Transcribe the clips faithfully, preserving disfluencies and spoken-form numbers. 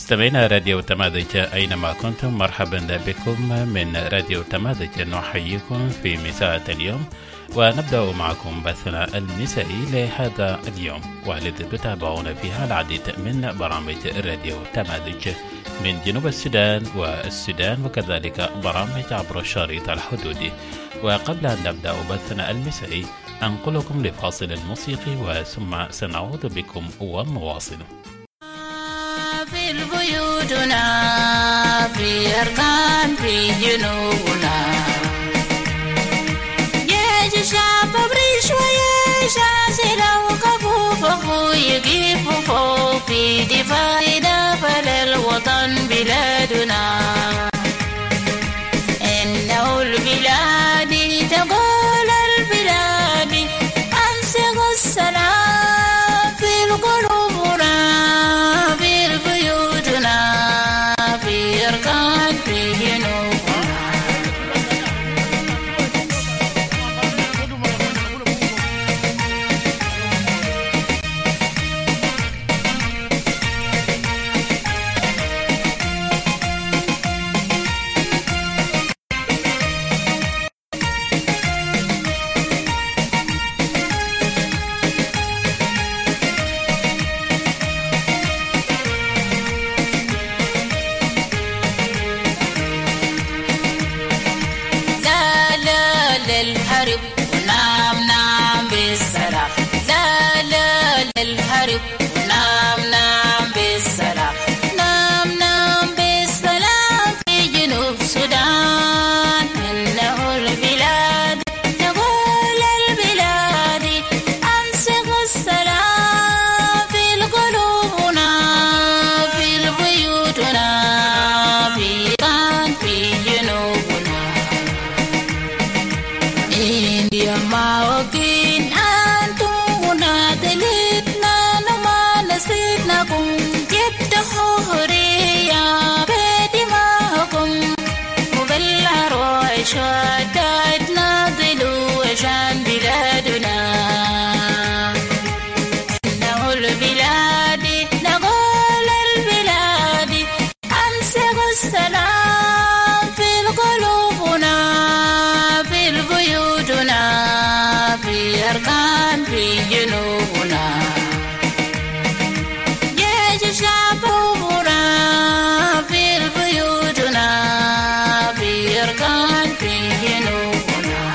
مستمعينا راديو تمازج أينما كنتم، مرحبا بكم من راديو تمازج. نحييكم في مساء اليوم ونبدأ معكم بثنا المسائي لهذا اليوم، والذي تتابعون فيها العديد من برامج راديو تمازج من جنوب السودان والسودان، وكذلك برامج عبر الشريط الحدودي. وقبل أن نبدأ بثنا المسائي أنقلكم لفاصل موسيقي وثم سنعود بكم ونواصل. في البيوتنا في أركان في جنوبنا يا شعب بريش ويا شاسل وقفوا فوق يقفوا فوق في دفاعنا فللوطن بلادنا. إنه البلاد تقول البلاد أمسك السلام في القلوبنا في البيوتنا في أركان في جنوبنا. الحرب ونام نام بالسلام، لا لا للحرب ونام نام بالسلام، نام نام بالسلام في جنوب السودان. إنه البلاد نقول البلاد أمسك السلام في قلوبنا في البيوتنا في كان في جنوبنا. يا ماوكين أنتم هنا دلتنا نما نسيتناكم جبت حرية بدماءكم وبالعروع شددنا ضلوا عشان بلادنا. إنه البلاد نقول البلاد أمسك السلام في قلوبنا في البيوتنا في أركان في جنوبنا. جيش شعبنا في البيوتنا في أركان في جنوبنا.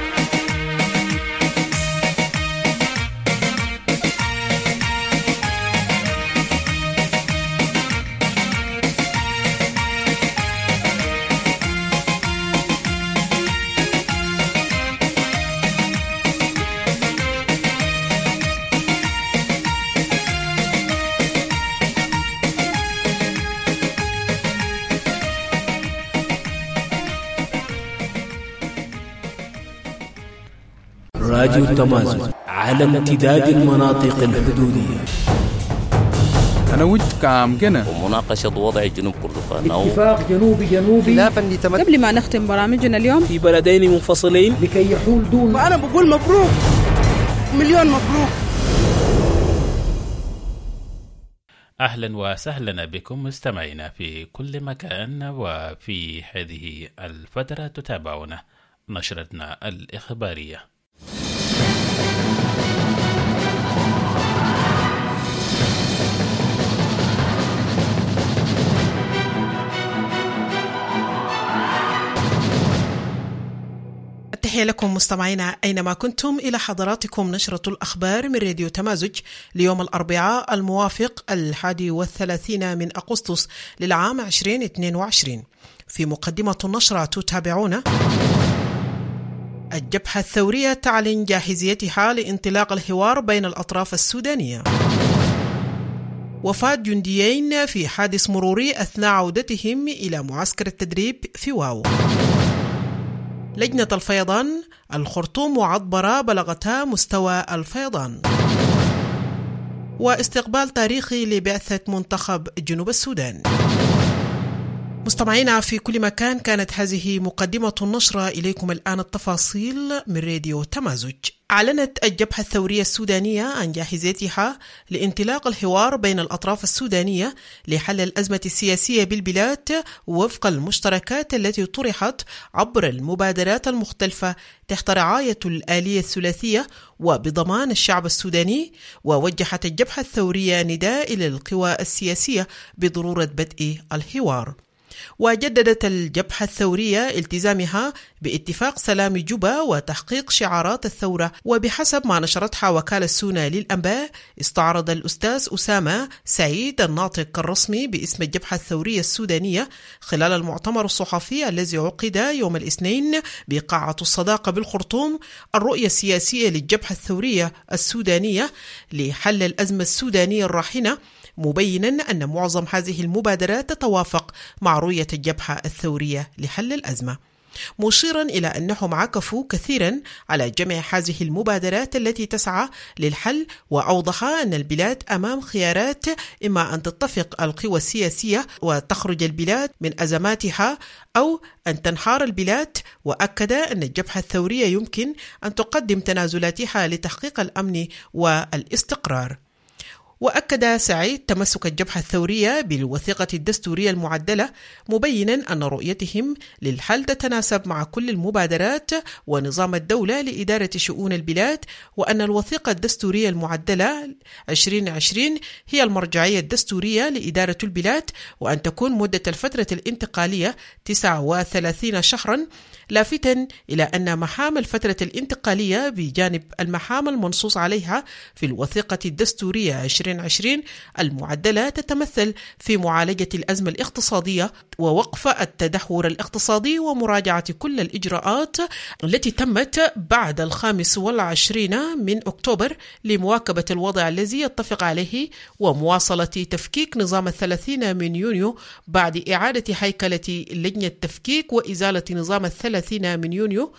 راديو تمازج على امتداد المناطق الحدودية. أنا ود كام جنة ومناقشة وضع جنوب كردفان أو اتفاق جنوبي جنوبي خلافا لتمت قبل ما نختم برامجنا اليوم في بلدين منفصلين لكي يحول دون. وأنا بقول مبروك مليون مبروك. أهلا وسهلا بكم مستمعينا في كل مكان، وفي هذه الفترة تتابعون نشرتنا الإخبارية. تحية لكم مستمعينا أينما كنتم، إلى حضراتكم نشرة الأخبار من راديو تمازج ليوم الأربعاء الموافق الحادي والثلاثين من أغسطس للعام عشرين اثنين وعشرين. في مقدمة النشرة تتابعون: الجبهة الثورية تعلن جاهزيتها لانطلاق الحوار بين الأطراف السودانية. وفاة جنديين في حادث مروري أثناء عودتهم إلى معسكر التدريب في واو. لجنة الفيضان الخرطوم وعطبرة بلغتا مستوى الفيضان. واستقبال تاريخي لبعثة منتخب جنوب السودان. مستمعينا في كل مكان، كانت هذه مقدمة النشرة. إليكم الآن التفاصيل من راديو تمازج أعلنت الجبهة الثورية السودانية عن جاهزيتها لانطلاق الحوار بين الأطراف السودانية لحل الأزمة السياسية بالبلاد وفق المشتركات التي طرحت عبر المبادرات المختلفة تحت رعاية الآلية الثلاثية وبضمان الشعب السوداني. ووجهت الجبهة الثورية نداء إلى القوى السياسية بضرورة بدء الحوار. وجددت الجبهة الثورية التزامها باتفاق سلام جوبا وتحقيق شعارات الثورة. وبحسب ما نشرتها وكالة سونا للأنباء، استعرض الأستاذ أسامة سعيد الناطق الرسمي باسم الجبهة الثورية السودانية خلال المؤتمر الصحفي الذي عقد يوم الاثنين بقاعة الصداقة بالخرطوم الرؤية السياسية للجبهة الثورية السودانية لحل الأزمة السودانية الراهنة، مبينا أن معظم هذه المبادرات تتوافق مع رؤية الجبهة الثورية لحل الأزمة، مشيرا إلى أنهم عكفوا كثيرا على جميع هذه المبادرات التي تسعى للحل. وأوضح أن البلاد أمام خيارات، إما أن تتفق القوى السياسية وتخرج البلاد من أزماتها أو أن تنهار البلاد. وأكد أن الجبهة الثورية يمكن أن تقدم تنازلاتها لتحقيق الأمن والاستقرار. وأكد سعيد تمسك الجبهة الثورية بالوثيقة الدستورية المعدلة، مبينا أن رؤيتهم للحل تتناسب مع كل المبادرات ونظام الدولة لإدارة شؤون البلاد، وأن الوثيقة الدستورية المعدلة عشرين عشرين هي المرجعية الدستورية لإدارة البلاد، وأن تكون مدة الفترة الانتقالية تسعة وثلاثين شهرا، لافتا إلى أن مهام الفترة الانتقالية بجانب المهام المنصوص عليها في الوثيقة الدستورية عشرين عشرين المعدلة تتمثل في معالجة الأزمة الاقتصادية ووقف التدهور الاقتصادي ومراجعة كل الإجراءات التي تمت بعد الخامس والعشرين من أكتوبر لمواكبة الوضع الذي يتفق عليه، ومواصلة تفكيك نظام الثلاثين من يونيو بعد إعادة هيكلة لجنة التفكيك وإزالة نظام الثلاثين من يونيو،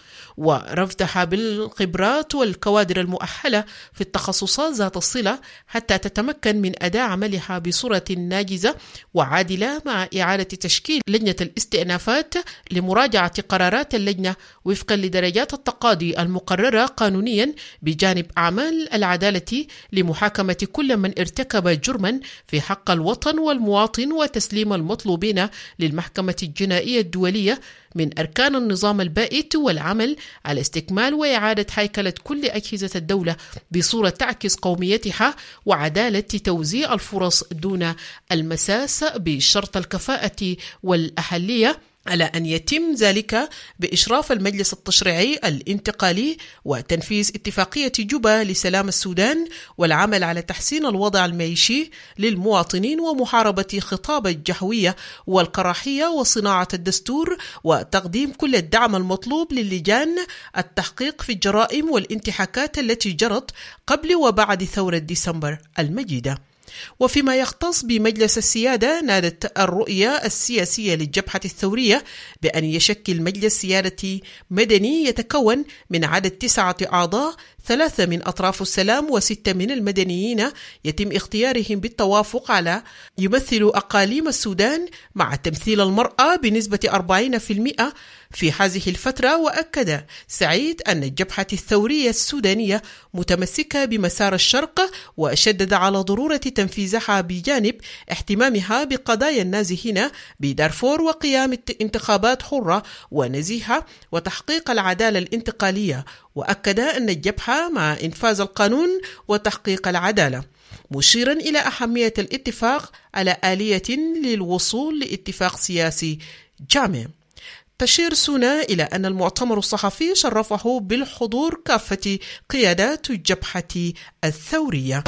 ورفضها بالخبرات والكوادر المؤهلة في التخصصات ذات الصلة حتى تتمكن من أداء عملها بصورة ناجزة وعادلة، مع إعادة تشكيل لجنة الاستئنافات لمراجعة قرارات اللجنة وفقا لدرجات التقاضي المقررة قانونيا، بجانب أعمال العدالة لمحاكمة كل من ارتكب جرما في حق الوطن والمواطن، وتسليم المطلوبين للمحكمة الجنائية الدولية من أركان النظام البائت، والعمل على استكمال وإعادة هيكلة كل أجهزة الدولة بصورة تعكس قوميتها وعدالة توزيع الفرص دون المساس بشرط الكفاءة والأهلية، على أن يتم ذلك بإشراف المجلس التشريعي الانتقالي وتنفيذ اتفاقية جوبا لسلام السودان، والعمل على تحسين الوضع المعيشي للمواطنين ومحاربة خطاب الجهوية والكراهية وصناعة الدستور، وتقديم كل الدعم المطلوب للجان التحقيق في الجرائم والانتهاكات التي جرت قبل وبعد ثورة ديسمبر المجيدة. وفيما يختص بمجلس السيادة، نادت الرؤية السياسية للجبهة الثورية بأن يشكل مجلس سيادة مدني يتكون من عدد تسعة أعضاء، ثلاثة من أطراف السلام وستة من المدنيين، يتم اختيارهم بالتوافق على يمثل أقاليم السودان مع تمثيل المرأة بنسبة أربعين بالمئة في هذه الفترة. وأكد سعيد أن الجبهة الثورية السودانية متمسكة بمسار الشرق، وشدد على ضرورة تنفيذها بجانب اهتمامها بقضايا النازحين بدارفور وقيام انتخابات حرة ونزيهة وتحقيق العدالة الانتقالية. وأكد أن الجبهة مع إنفاذ القانون وتحقيق العدالة، مشيرا إلى أهمية الاتفاق على آلية للوصول لاتفاق سياسي جامع. تشير سونا إلى أن المؤتمر الصحفي شرفه بالحضور كافة قيادات الجبهة الثورية.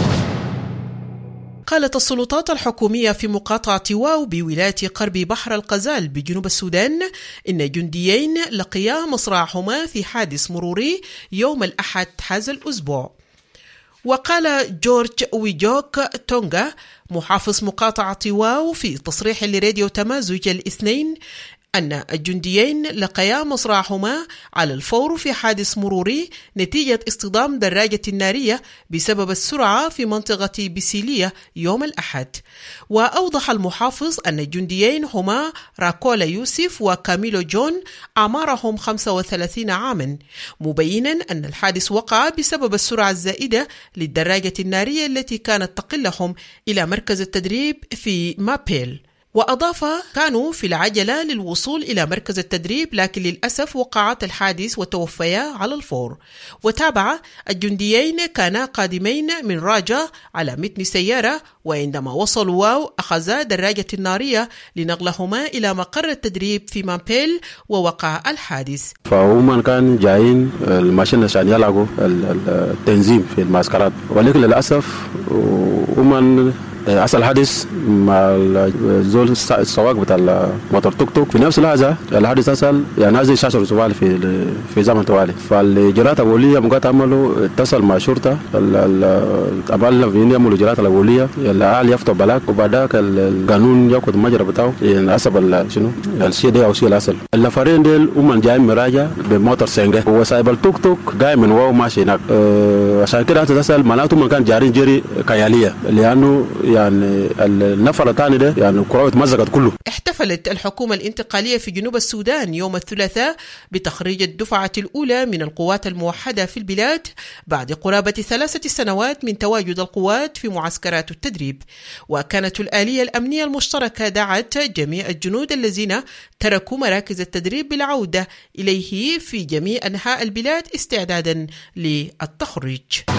قالت السلطات الحكومية في مقاطعة واو بولاية قرب بحر الغزال بجنوب السودان إن جنديين لقيا مصرعهما في حادث مروري يوم الأحد هذا الأسبوع. وقال جورج ويجوك تونغا محافظ مقاطعة واو في تصريح لراديو تمازج الاثنين أن الجنديين لقيا مصرعهما على الفور في حادث مروري نتيجة اصطدام دراجة نارية بسبب السرعة في منطقة بيسيلية يوم الأحد. وأوضح المحافظ أن الجنديين هما راكولا يوسف وكاميلو جون أعمارهم خمسة وثلاثين عاما، مبينا أن الحادث وقع بسبب السرعة الزائدة للدراجة النارية التي كانت تقلهم إلى مركز التدريب في مابيل. وأضاف كانوا في العجلة للوصول إلى مركز التدريب، لكن للأسف وقعت الحادث وتوفيا على الفور. وتابع الجنديين كانا قادمين من راجا على متن سيارة، وعندما وصلوا واو أخذا دراجة النارية لنقلهما إلى مقر التدريب في مامبيل ووقع الحادث. فهم كان جايين الماشين عشان يلعبوا التنظيم في المعسكرات، ولكن للأسف هم حصل حادث مع زول السواق بتاع الموتور توك توك. في نفس اللحظه الحادث حصل يعني هذه شاشه توالي في في زمن توالي. فالجرات الاوليه مقاطع عملوا اتصل مع شرطه عملنا في يعملوا الجرات الاوليه الاهل يفتوا بلاك، وبعدك القانون ياخذ المجرى بتاعه يعني حسب شنو الشيء ده او الشيء الاصل. النفرين دول هم جايين مراجع بموتور سنجه، وسايب التوك توك جاي من واو ماشي هناك. أه عشان كده حصل معناته ما كان جارين جري كياليه، لانه يعني النفر الثاني ده يعني كروت مزقت كله. احتفلت الحكومة الانتقالية في جنوب السودان يوم الثلاثاء بتخريج الدفعة الأولى من القوات الموحدة في البلاد بعد قرابة ثلاثة سنوات من تواجد القوات في معسكرات التدريب. وكانت الآلية الأمنية المشتركة دعت جميع الجنود الذين تركوا مراكز التدريب بالعودة إليه في جميع أنحاء البلاد استعدادا للتخريج.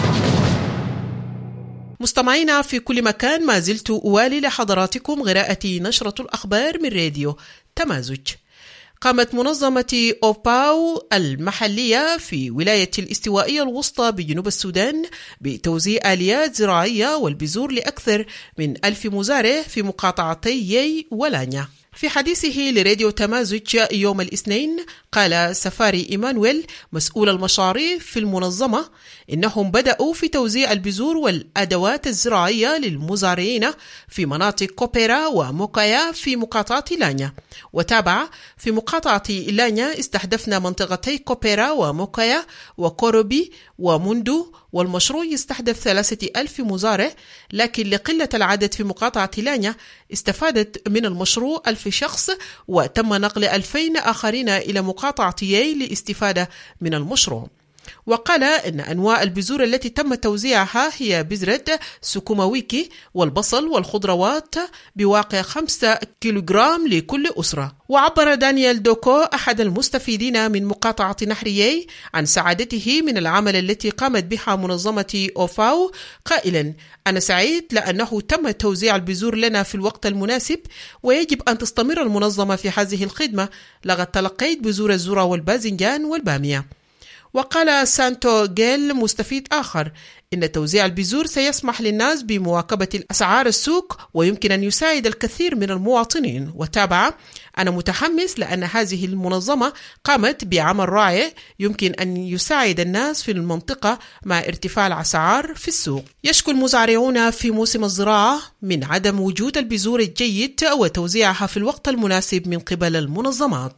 مستمعينا في كل مكان، ما زلت أوالي لحضراتكم قراءة نشرة الأخبار من راديو تمازج. قامت منظمة أوباو المحلية في ولاية الاستوائية الوسطى بجنوب السودان بتوزيع آليات زراعية والبذور لأكثر من ألف مزارع في مقاطعتي يي ولانيا. في حديثه لراديو تمازج يوم الاثنين، قال سفاري إيمانويل مسؤول المشاريع في المنظمة إنهم بدأوا في توزيع البذور والأدوات الزراعية للمزارعين في مناطق كوبيرا وموكايا في مقاطعة لانيا. وتابع في مقاطعة لانيا استهدفنا منطقتي كوبيرا وموكايا وكوروبي وموندو، والمشروع يستهدف ثلاثة ألف مزارع، لكن لقلة العدد في مقاطعة لانيا استفادت من المشروع ألف شخص، وتم نقل ألفين آخرين إلى مقاطعة يي لاستفادة من المشروع. وقال إن أنواع البذور التي تم توزيعها هي بذرة سكوماويكي والبصل والخضروات بواقع خمسة كيلوغرام لكل أسرة. وعبر دانيال دوكو أحد المستفيدين من مقاطعة نحريي عن سعادته من العمل التي قامت بها منظمة أوفاو، قائلا: أنا سعيد لأنه تم توزيع البذور لنا في الوقت المناسب، ويجب أن تستمر المنظمة في هذه الخدمة. لقد تلقيت بذور الذرة والباذنجان والبامية. وقال سانتو جيل مستفيد آخر إن توزيع البذور سيسمح للناس بمواكبة الأسعار السوق ويمكن أن يساعد الكثير من المواطنين. وتابع: أنا متحمس لأن هذه المنظمة قامت بعمل رائع يمكن أن يساعد الناس في المنطقة مع ارتفاع الأسعار في السوق. يشكو المزارعون في موسم الزراعة من عدم وجود البذور الجيد وتوزيعها في الوقت المناسب من قبل المنظمات.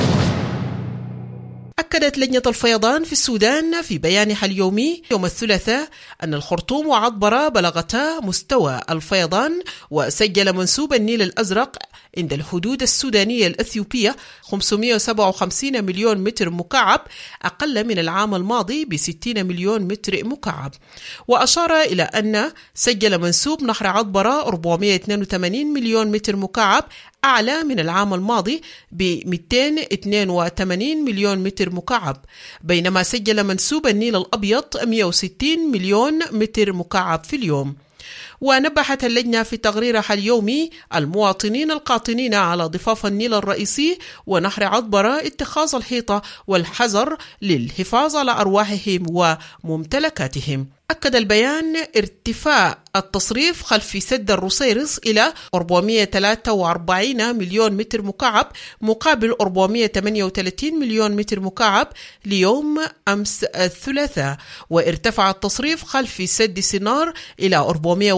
أكدت لجنة الفيضان في السودان في بيانها اليومي يوم الثلاثاء أن الخرطوم وعطبرة بلغتا مستوى الفيضان، وسجل منسوب النيل الأزرق عند الحدود السودانية الأثيوبية خمسمائة وسبعة وخمسين مليون متر مكعب، أقل من العام الماضي بستين مليون متر مكعب. وأشار إلى أن سجل منسوب نهر عطبرة أربعمائة واثنين وثمانين مليون متر مكعب، أعلى من العام الماضي ب مئتين واثنين وثمانين مليون متر مكعب، بينما سجل منسوب النيل الأبيض مئة وستين مليون متر مكعب في اليوم. ونبهت اللجنة في تقريرها اليومي المواطنين القاطنين على ضفاف النيل الرئيسي ونهر عطبرة اتخاذ الحيطة والحذر للحفاظ على أرواحهم وممتلكاتهم. أكد البيان ارتفاع التصريف خلف سد الروسيرس إلى أربعمائة وثلاثة وأربعين مليون متر مكعب مقابل أربعمائة وثمانية وثلاثين مليون متر مكعب ليوم أمس الثلاثاء، وارتفع التصريف خلف سد سينار إلى أربعمائة وواحد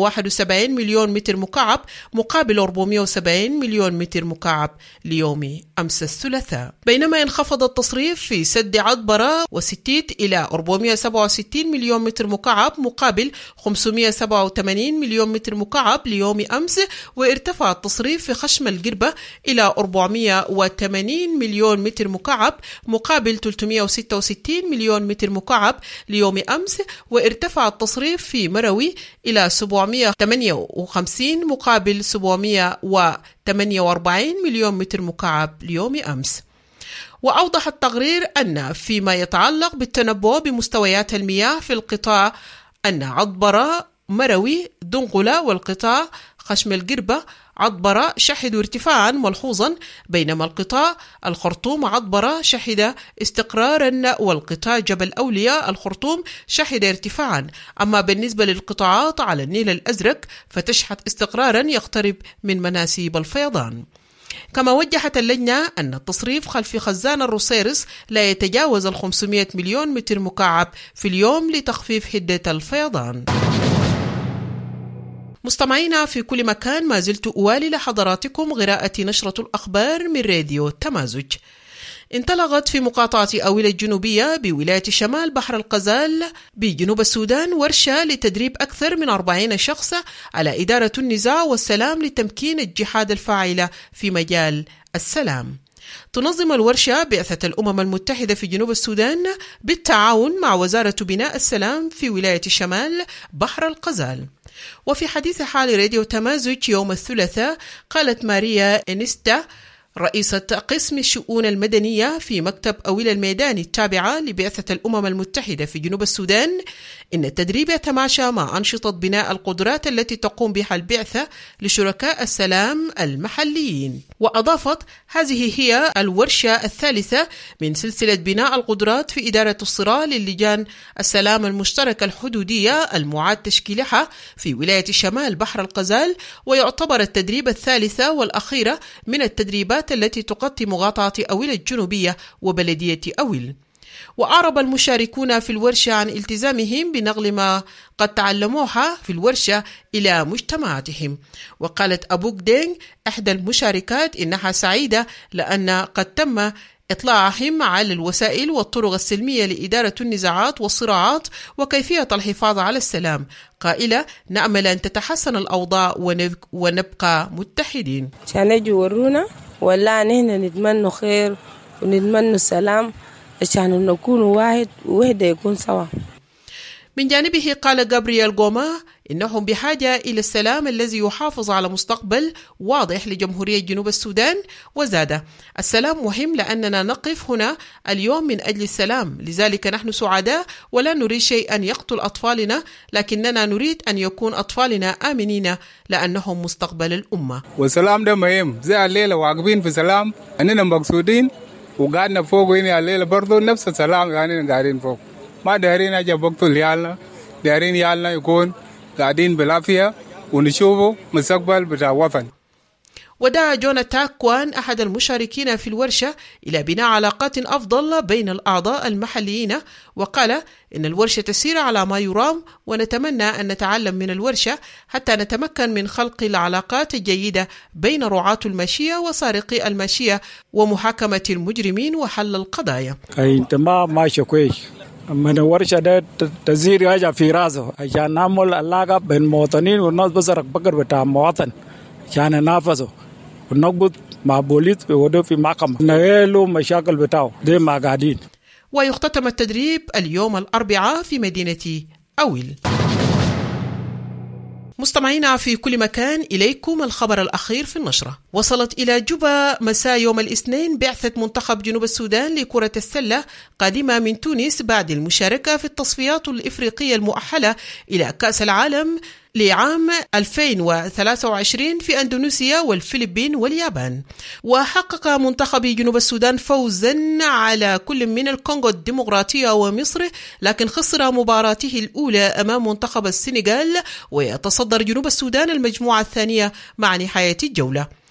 واحد وسبعين مليون متر مكعب مقابل أربعمائة وسبعين مليون متر مكعب ليوم أمس الثلاثاء. بينما انخفض التصريف في سد عطبرة وستيت إلى أربعمائة وسبعة وستين مليون متر مكعب مقابل خمسمائة وسبعة وثمانين مليون متر مكعب ليوم أمس، وارتفع التصريف في خشم القربة إلى أربعمائة وثمانين مليون متر مكعب مقابل ثلاثمائة وستة وستين مليون متر مكعب ليوم أمس، وارتفع التصريف في مروي إلى سبعمائة وثمانية وخمسين مقابل سبعمائة وثمانية وأربعين مليون متر مكعب ليوم أمس. وأوضح التقرير أن فيما يتعلق بالتنبؤ بمستويات المياه في القطاع أن عطبرة، مروي، دنقلة والقطاع خشم القربة عطبرة شهدوا ارتفاعا ملحوظا، بينما القطاع الخرطوم عطبرة شهد استقرارا، والقطاع جبل أولياء الخرطوم شهد ارتفاعا. أما بالنسبة للقطاعات على النيل الأزرق فتشهد استقرارا يقترب من مناسيب الفيضان. كما وجهت اللجنة أن التصريف خلف خزان الروسيرس لا يتجاوز الخمسمائة مليون متر مكعب في اليوم لتخفيف حدة الفيضان. مستمعينا في كل مكان، ما زلت أوالي لحضراتكم قراءة نشرة الأخبار من راديو تمازج. انطلقت في مقاطعة أويلة الجنوبية بولاية شمال بحر الغزال بجنوب السودان ورشة لتدريب أكثر من أربعين شخص على إدارة النزاع والسلام لتمكين الجهاد الفاعلة في مجال السلام. تنظم الورشة بعثة الأمم المتحدة في جنوب السودان بالتعاون مع وزارة بناء السلام في ولاية شمال بحر الغزال. وفي حديث حال راديو تمازج يوم الثلاثاء، قالت ماريا إنستا رئيسة قسم الشؤون المدنية في مكتب أويلة الميداني التابعة لبعثة الأمم المتحدة في جنوب السودان إن التدريب يتماشى مع أنشطة بناء القدرات التي تقوم بها البعثة لشركاء السلام المحليين. وأضافت هذه هي الورشة الثالثة من سلسلة بناء القدرات في إدارة الصراع للجان السلام المشتركة الحدودية المعاد تشكيلها في ولاية شمال بحر الغزال، ويعتبر التدريب الثالثة والأخيرة من التدريبات التي تغطي مقاطعة أويلة الجنوبية وبلدية أويل. وأعرب المشاركون في الورشة عن التزامهم بنقل ما قد تعلموها في الورشة إلى مجتمعاتهم. وقالت أبوك دينغ إحدى المشاركات إنها سعيدة لأن قد تم إطلاعهم على الوسائل والطرق السلمية لإدارة النزاعات والصراعات وكيفية الحفاظ على السلام، قائلة نأمل أن تتحسن الأوضاع ونبقى متحدين. عشان يجوا ورونا ولا نحن نتمنى خير ونتمنى السلام عشان نكون واحد ووحدة يكون سوا. من جانبه قال جابرييل غوما إنهم بحاجة إلى السلام الذي يحافظ على مستقبل واضح لجمهورية جنوب السودان، وزاد السلام مهم لأننا نقف هنا اليوم من أجل السلام، لذلك نحن سعداء ولا نريد شيئا يقتل أطفالنا، لكننا نريد أن يكون أطفالنا آمنين لأنهم مستقبل الأمة. والسلام ده مهم، زي الليلة واقفين في سلام أننا مقصودين وقعدنا فوق هنا الليلة برضو نفس السلام، يعني قاعدين فوق ما دارين أجا بقتل يالنا، دارين يالنا يكون قاعدين بالعافية ونشوفوا مستقبل بتاع وطن. ودعا جونا تاكوان أحد المشاركين في الورشة إلى بناء علاقات أفضل بين الأعضاء المحليين، وقال إن الورشة تسير على ما يرام ونتمنى أن نتعلم من الورشة حتى نتمكن من خلق العلاقات الجيدة بين رعاة الماشية وسارقي الماشية ومحاكمة المجرمين وحل القضايا. أنت ما ماشي كويس من الورشة ده تزير حاجة في راسه عشان نعمل علاقة بين مواطنين والناس بسرق بقر بتاع مواطن عشان ننافسه ونقبض مع بوليس وده في محكمة نهيلو مشاكل بتاعه دي ما قاعدين. ويختتم التدريب اليوم الأربعاء في مدينة أويل. مستمعينا في كل مكان، إليكم الخبر الأخير في النشرة. وصلت إلى جوبا مساء يوم الاثنين بعثة منتخب جنوب السودان لكرة السلة قادمة من تونس بعد المشاركة في التصفيات الإفريقية المؤهلة إلى كأس العالم لعام ألفين وثلاثة وعشرين في أندونيسيا والفلبين واليابان. وحقق منتخب جنوب السودان فوزا على كل من الكونغو الديمقراطية ومصر، لكن خسر مباراته الأولى أمام منتخب السنغال، ويتصدر جنوب السودان المجموعة الثانية مع نهاية الجولة.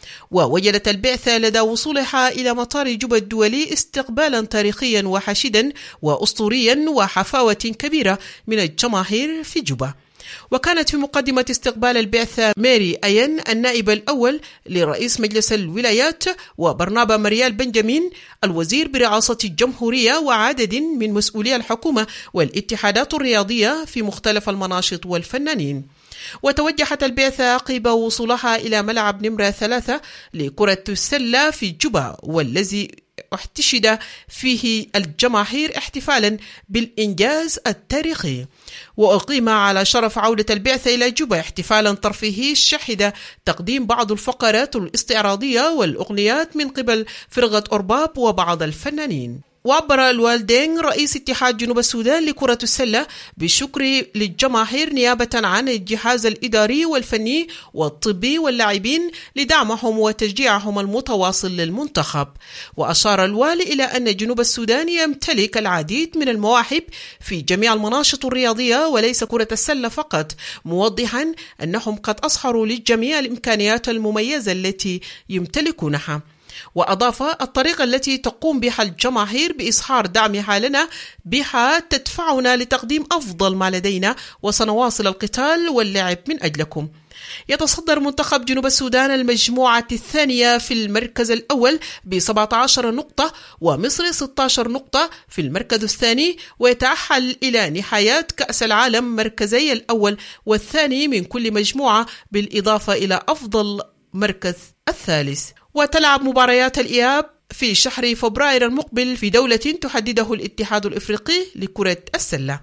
ووجدت البعثة لدى وصولها إلى مطار جوبا الدولي استقبالا تاريخيا وحشدا وأسطوريا وحفاوة كبيرة من الجماهير في جوبا. وكانت في مقدمة استقبال البعثة ماري أين النائب الأول لرئيس مجلس الولايات، وبرنابا مريال بنجامين الوزير برئاسة الجمهورية، وعدد من مسؤولي الحكومة والاتحادات الرياضية في مختلف المناشط والفنانين. وتوجهت البعثة عقب وصولها إلى ملعب نمرة ثلاثة لكرة السلة في جوبا، والذي احتشد فيه الجماهير احتفالا بالإنجاز التاريخي. وأقيم على شرف عودة البعثة إلى جوبا احتفالا ترفيهي شهد تقديم بعض الفقرات الاستعراضية والأغنيات من قبل فرقة أورباب وبعض الفنانين. وعبر الوالدين رئيس اتحاد جنوب السودان لكرة السلة بالشكر للجماهير نيابة عن الجهاز الإداري والفني والطبي واللاعبين لدعمهم وتشجيعهم المتواصل للمنتخب. وأشار الوالي إلى أن جنوب السودان يمتلك العديد من المواهب في جميع المناشط الرياضية وليس كرة السلة فقط، موضحا أنهم قد أظهروا للجميع الإمكانيات المميزة التي يمتلكونها. وأضاف الطريقة التي تقوم بها الجماهير بإظهار دعمها لنا بها تدفعنا لتقديم أفضل ما لدينا، وسنواصل القتال واللعب من أجلكم. يتصدر منتخب جنوب السودان المجموعة الثانية في المركز الأول ب سبعة عشر نقطة، ومصر ستة عشر نقطة في المركز الثاني، ويتأهل إلى نهايات كأس العالم مركزي الأول والثاني من كل مجموعة، بالإضافة إلى أفضل مركز الثالث. وتلعب مباريات الإياب في شهر فبراير المقبل في دولة تحدده الاتحاد الإفريقي لكرة السلة.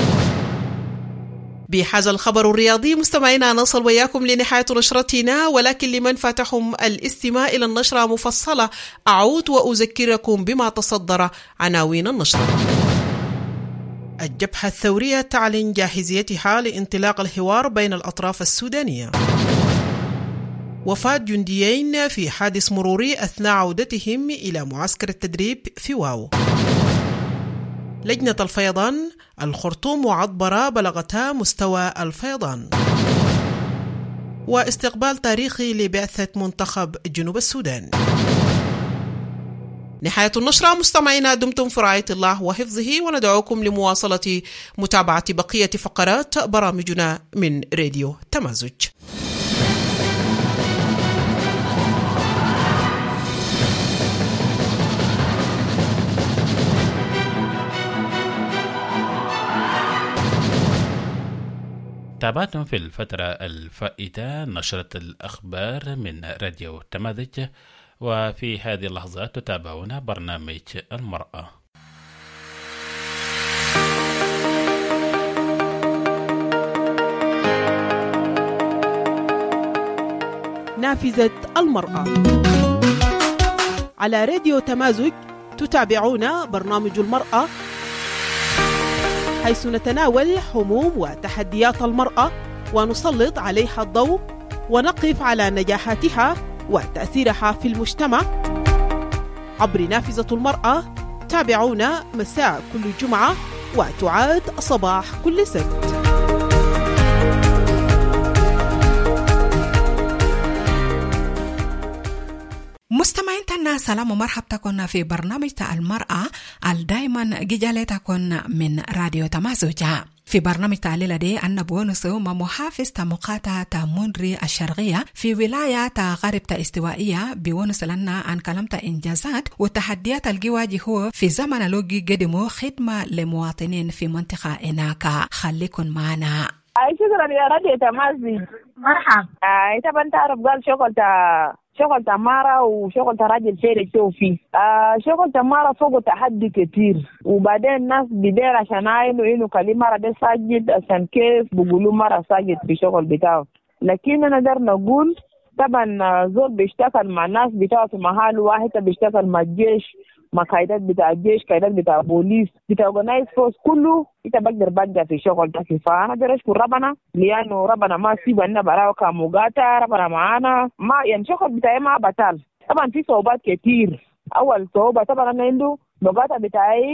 بهذا الخبر الرياضي مستمعينا نصل وياكم لنهاية نشرتنا، ولكن لمن فاتهم الاستماع إلى النشرة مفصلة أعود وأذكركم بما تصدر عناوين النشرة. الجبهة الثورية تعلن جاهزيتها لانطلاق الحوار بين الأطراف السودانية. وفاة جنديين في حادث مروري أثناء عودتهم إلى معسكر التدريب في واو. لجنة الفيضان الخرطوم وعطبرة بلغتا مستوى الفيضان. واستقبال تاريخي لبعثة منتخب جنوب السودان. نهاية النشرة مستمعينا، دمتم في رعاية الله وحفظه، وندعوكم لمواصلة متابعة بقية فقرات برامجنا من راديو تمازج. تابعتم في الفترة الفائتة نشرة الأخبار من راديو تمازج، وفي هذه اللحظات تتابعون برنامج المرأة. نافذة المرأة على راديو تمازج. تتابعون برنامج المرأة، حيث نتناول هموم وتحديات المرأة ونسلط عليها الضوء، ونقف على نجاحاتها وتأثيرها في المجتمع عبر نافذة المرأة. تابعونا مساء كل جمعة وتعاد صباح كل سبت. مستمعين تنا سلام ومرحبا تكون في برنامج المرأة الدائما جيجالي تكون من راديو تمازوجا. في برنامج تعليل دي أن بونسو محافظ تمقاطعة مندري الشرقية في ولاية غرب استوائية بونس لنا عن كلمة إنجازات وتحديات الجواجه هو في زمن لوجي قدموا خدمة لمواطنين في منطقة إناكا. خليكن معنا. شكرا يا راديو تمازج. مرحبا. انت بنت تعرف قال شغل تا شغل تمارا وشغل راجل سيري شوفي. آه شغل تمارا فوق تحدي كتير، وبعدين الناس بدير عشان عاينوا إنه كلمة ده ساجد عشان كيف بيقولوا مرة ساجد في شغل بتاعه. لكن أنا در نقول طبعا زول بيشتغل مع الناس بتاعه في محل واحد، بيشتغل مع الجيش، مع قايدات بتاع الجيش، قايدات بتاع بوليس، بتاع organize force، كله انت بقدر بقدر في شغل ده. فانا بدي اشكر ربنا لانه ربنا ما سيب لنا براو كمقاطع، ربنا معانا. ما يعني شغل بتاعي ما بطال. طبعا في صعوبات كتير. اول صعوبه طبعا انا عنده مقاطع بتاعي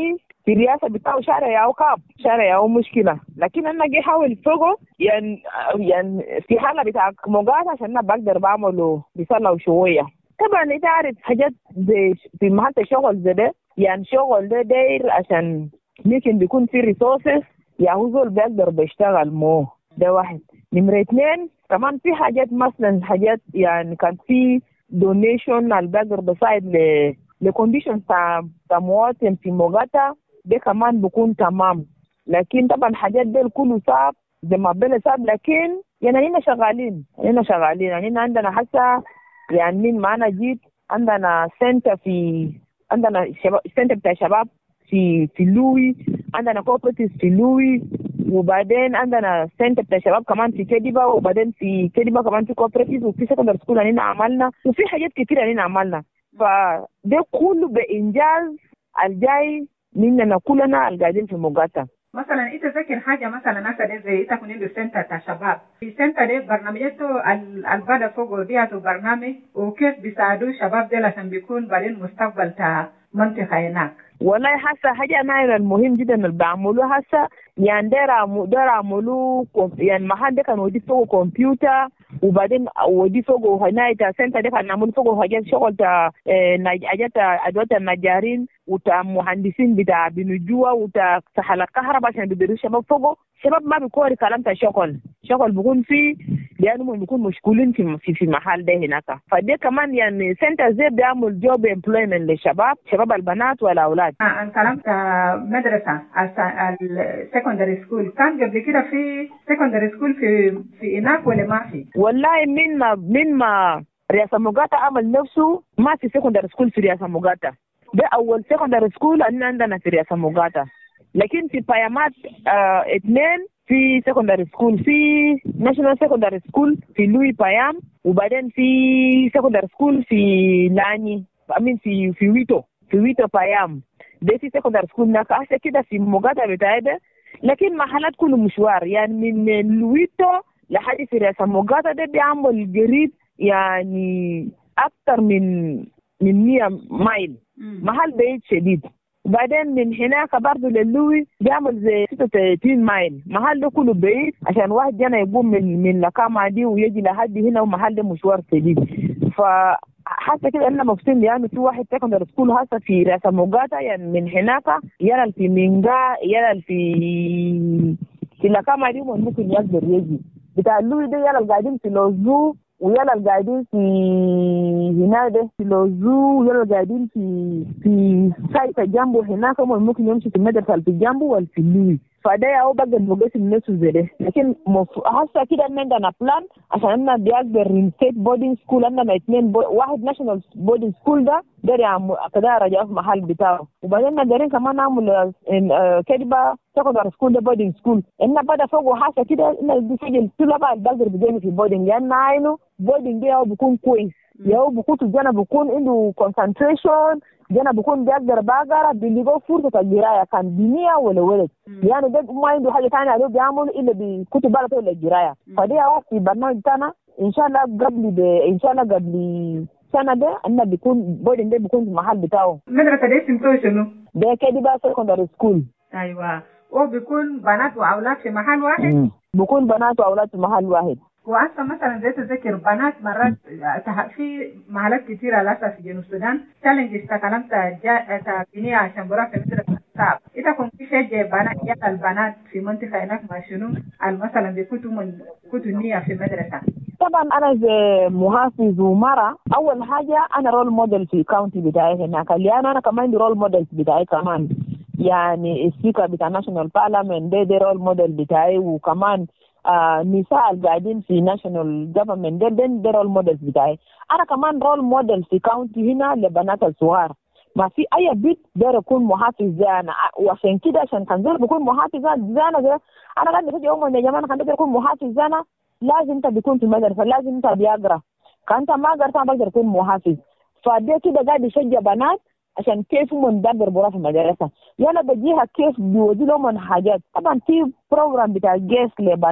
في الرئاسة بتاعه شارع ياو كاب شارع ياو مشكلة، لكن أنا جي حاول فوقه يعني يعني في حالة بتاع موجات عشان أنا بقدر بعمله بيصلوا شوية. طبعا أنت عارف حاجات زي في محل الشغل زي ده، يعني شغل ده داير عشان ممكن بيكون في ريسورسز يا هو زول بيقدر بيشتغل مو ده واحد. نمرة اثنين كمان في حاجات مثلا حاجات يعني كان في دونيشن اللي بيقدر بساعد ل لكونديشن تاع تاع مواطن في موجاتا ده كمان بيكون تمام. لكن طبعا حاجات دي كله صعب زي ما بلا صعب، لكن يعني هنا شغالين هنا شغالين يعني عندنا حتى يعني من معنا جيت عندنا سنتر في عندنا شباب سنتر بتاع شباب في في لوي، عندنا كوبرتيف في لوي، وبعدين عندنا سنتر بتاع شباب كمان في كديبا، وبعدين في كديبا كمان في كوبرتيف، وفي سكندري سكول هنا عملنا، وفي حاجات كتير هنا عملنا. فده كله بإنجاز الجاي مننا كلنا القاعدين في موجاتا. مثلا انت ذاكر حاجه مثلا هسه زي تكون عنده سنتر تاع شباب، في سنتر ده برنامجته البدا فوق دياتو برنامج وكيف بيساعدوا الشباب ده عشان بيكون بعدين مستقبل تاع منطقه هناك. والله هسه حاجه انا المهم جدا اللي بعملوه هسه يعني داير داير اعملوا يعني محل ده كان ودي فوق كمبيوتر، وبعدين ودي فوق هنا تاع سنتر ده كان نعمل فوق حاجات شغل تاع حاجات ادوات النجارين وتاع مهندسين بتاع بنجوا وتاع سحل الكهرباء عشان بيدرسوا شباب فوق. شباب ما بيكون كلام تاع شغل شغل بيكون فيه لانهم بيكون مشغولين في في في المحل ده هناك. فده كمان يعني سنتر زي بيعمل جوب امبلويمنت للشباب شباب البنات والاولاد. عن كلام تاع مدرسه السكندري سكول، كان قبل كده في سكندري سكول في في هناك ولا ما في؟ والله من ما من ما رئاسة موجاتا عمل نفسه ما في سكندري سكول في رئاسة موجاتا. ده أول سكندري سكول أن عندنا في رئاسة موجاتا، لكن في بايامات آه اثنين في سكندري سكول، في ناشونال سكندري سكول في لوي بايام، وبعدين في سكندري سكول في لاني أمين في في ويتو في ويتو بايام. ده في سكندري سكول هناك عشان كده في موجاتا بتاعي ده، لكن محلات كله مشوار يعني من لويتو لحد في رئاسة موجاتا ده بيعمل قريب يعني أكثر من من مية مايل، محل بعيد شديد. وبعدين من هناك برضه للوي بيعمل زي ستة وثلاثين مايل، محل ده كله بعيد عشان واحد جانا يقوم من من لكامة دي ويجي لحد هنا، ومحل ده مشوار شديد. فحتى كده انا مبسوطين يعني في واحد سكندري سكول هسه في رئاسة موجاتا يعني من هناك يلا في مينجا يلا في في لكامة دي ممكن يقدر يجي. بتاع اللوي ده يلا القاعدين في لوزو ويلا القاعدين في هنا ده في لوزو ويلا القاعدين في في سايت جنبه هناك ممكن يمشي في المدرسة اللي في جنبه ولا في اللوي. فده ياهو بقى المقسم نفسه زي ده. لكن هسه كده عندنا بلان عشان انا بيقدر رينستيت بودينج سكول عندنا اثنين بو... واحد ناشونال بودينج سكول ده ده يعني كده رجع في محل بتاعه، وبعدين قادرين كمان نعمل كده سكندري سكول ده بودينج سكول ان بدا فوق حاجه كده ان بيسجل طلبه البقدر بيجي في بودينج لان عينه بودينج ده بيكون كويس ياهو بيكون الجنة بيكون عنده كونسنتريشن جنة بيكون بيقدر بقرا بيلقوا فرصة القراية كان دينية ولا ولد يعني ده ما عنده حاجة ثانية عليه بيعمل إلا بكتب بقرا ولا القراية. فدي أوقات في برنامج تاعنا إن شاء الله قبل ب... إن شاء الله قبل سنة ده أنا بيكون بودين ده بيكون في المحل بتاعه. مدرسة ده اسمه شنو؟ ده كده بقى سكندري سكول. أيوة هو بيكون بنات وأولاد في محل واحد؟ مم. بيكون بنات وأولاد في محل واحد. وأصلا مثلا زي تذكر بنات مرات في محلات كتيرة لسه في جنوب السودان تشالنجز تكلمت تا بنية عشان بروح في مدرسة صعب. إذا كنت في شيء بنات يلا البنات في منطقة هناك ما شنو مثلا بيكونوا من كتوا نية في المدرسة. طبعا أنا زي محافظ ومرة أول حاجة أنا رول موديل في كاونتي بتاعي هناك لأن أنا كمان دي رول موديل بتاعي كمان يعني السبيكر بتاع ناشونال بارلمنت ده دي رول موديل بتاعي وكمان آه نساء القاعدين في ناشونال جوفرمنت ده ده رول موديل بتاعي. انا كمان رول موديل في كاونتي هنا لبنات الصغار ما في اي بيت داير يكون محافظ زي انا وعشان كده عشان كان زي بكون محافظ زي انا ده انا قاعد بفكر يوم يا جماعه كان داير يكون محافظ زي انا لازم انت بيكون في المدرسه لازم انت بيقرا كان انت ما قرأت ما بقدر يكون محافظ. فده كده قاعد يشجع بنات عشان كيف هم ندبر برا في المدرسه يلا بجيها كيف بيودي لهم حاجات. طبعا في بروجرام بتاع جيس لبنات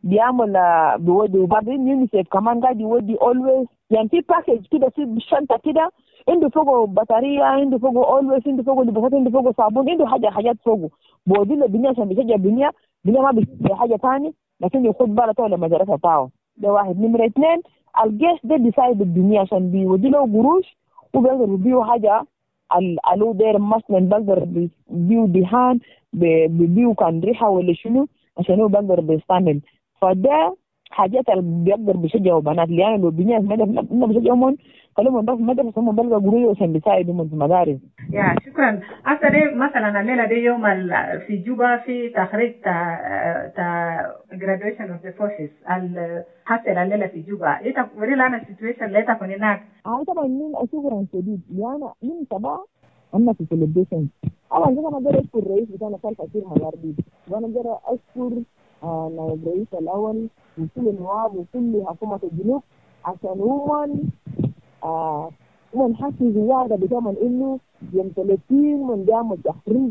بيعمل بيودي، وبعدين يونيسيف كمان قاعد يودي always، يعني في باكج كده في بالشنطه كده، عنده فوقه بطاريه، عنده فوقه always، عنده فوقه لباسات، عنده فوقه صابون، عنده حاجه حاجات فوقه بودي له بنيه عشان بيشجع بنيه بنيه ما بيشجع حاجه ثاني، لكن ياخد باله تو المدرسه بتاعه. ده واحد. نمره اثنين الجيش ده بيساعد الدنيا عشان بيودي له قروش وبيقدر يبيعوا حاجه الو داير مثلا، بقدر بيبيعوا دهان، بيبيعوا كان ريحه ولا شنو عشان هو بقدر بيستعمل. فده حاجات اللي بيقدر بيشجعوا بنات، لأن لو بنات ما بيشجعهم كلهم بس مدرسة هم بلغوا قروية عشان بيساعدهم في المدارس. يا شكرا. أصلا مثلا الليلة دي يوم في جوبا في تخريج تا تا graduation of the forces الحصل الليلة في جوبا. إيه تقولي لنا السيتويشن اللي تكون هناك؟ آه طبعا من شكرا شديد، يعني من تبع أنا في celebration. أنا جينا ما أقدر أشكر الرئيس بتاعنا خالد كثير مغاربي، وأنا أقدر أشكر نائب الرئيس الأول وكل النواب وكل حكومة الجنوب عشان هم آه هم حسوا وعده بثمن إنه يوم ثلاثين من بيعمل تحريض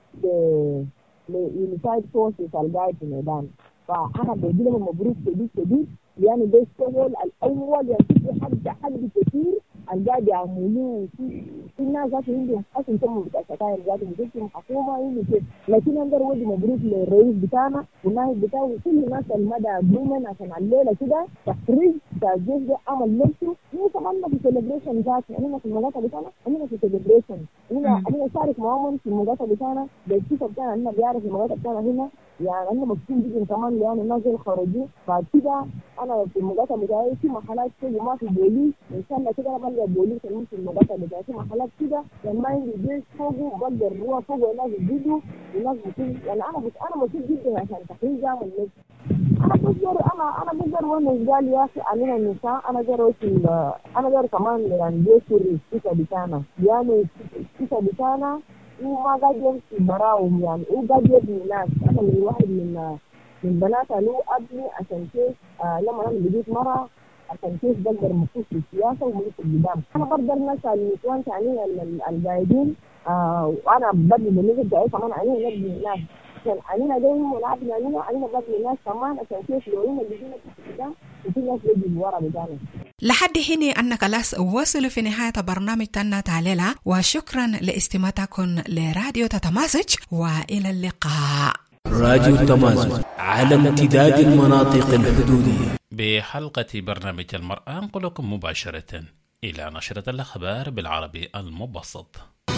ليونيفايد فورسز القاعد في الميدان. فأنا بدي لهم مبروك شديد شديد، يعني ده الشغل الأول يعني في حد تحدي كثير القاعد يعملوه في في الناس ذات عندهم أصلا ثم بتاع ستاير ذات عندهم حكومة يعني كده، لكن أقدر ودي مبروك للرئيس بتاعنا والنائب بتاعه وكل الناس المدى دوما عشان الليلة كده تخريج الجيش ده عمل نفسه. مو كمان في سيلبريشن ذات، أنا في المقاطعة بتاعنا أنا في سيلبريشن، أنا أنا شارك معاهم في المقاطعة بتاعنا بالكيسة بتاعنا، أنا بيعرف المقاطعة بتاعنا هنا يعني أنا مبسوط جدا كمان لأن الناس الخارجية. بعد كده أنا في المقاطعة بتاعي في محلات كده ما في بوليس، إن شاء الله كده أنا بلقى بوليس كمان في المقاطعة بتاعي، في محلات كده لما عندي جيش فوقه بقدر هو فوقه الناس يجيبوا والناس بتيجي، يعني أنا بس أنا مبسوط جدا عشان تحريج أعمل نفسي. أنا بقدر أنا أنا بقدر وأنا قال يا أخي علينا النساء، أنا قدر أنا قدر كمان يعني بيشكر الكيسة بتاعنا، يعني الكيسة بتاعنا وما قاعد يمشي براهم، يعني هو قاعد يبني ناس. أنا من واحد من من بناتها له أبني عشان كيف آه لما أنا بديت مرة عشان كيف بقدر مخصوص في السياسة وملك القدام. أنا بقدر نسأل النسوان علينا القاعدين آه وأنا ببني بالنسبة بتاعي كمان علينا نبني ناس عشان علينا دايما ونعبنا علينا علينا ببني ناس كمان عشان كيف لو هنا بيجينا في القدام وفي ناس بيجي ورا بتاعنا. لحد هنا أنك لاس وصل في نهاية برنامج تنا تعليلا، وشكرا لاستماعتكم لراديو تتمازج، وإلى اللقاء. راديو تمازج على امتداد المناطق الحدودية. بحلقة برنامج المرأة نقلكم مباشرة إلى نشرة الأخبار بالعربي المبسط.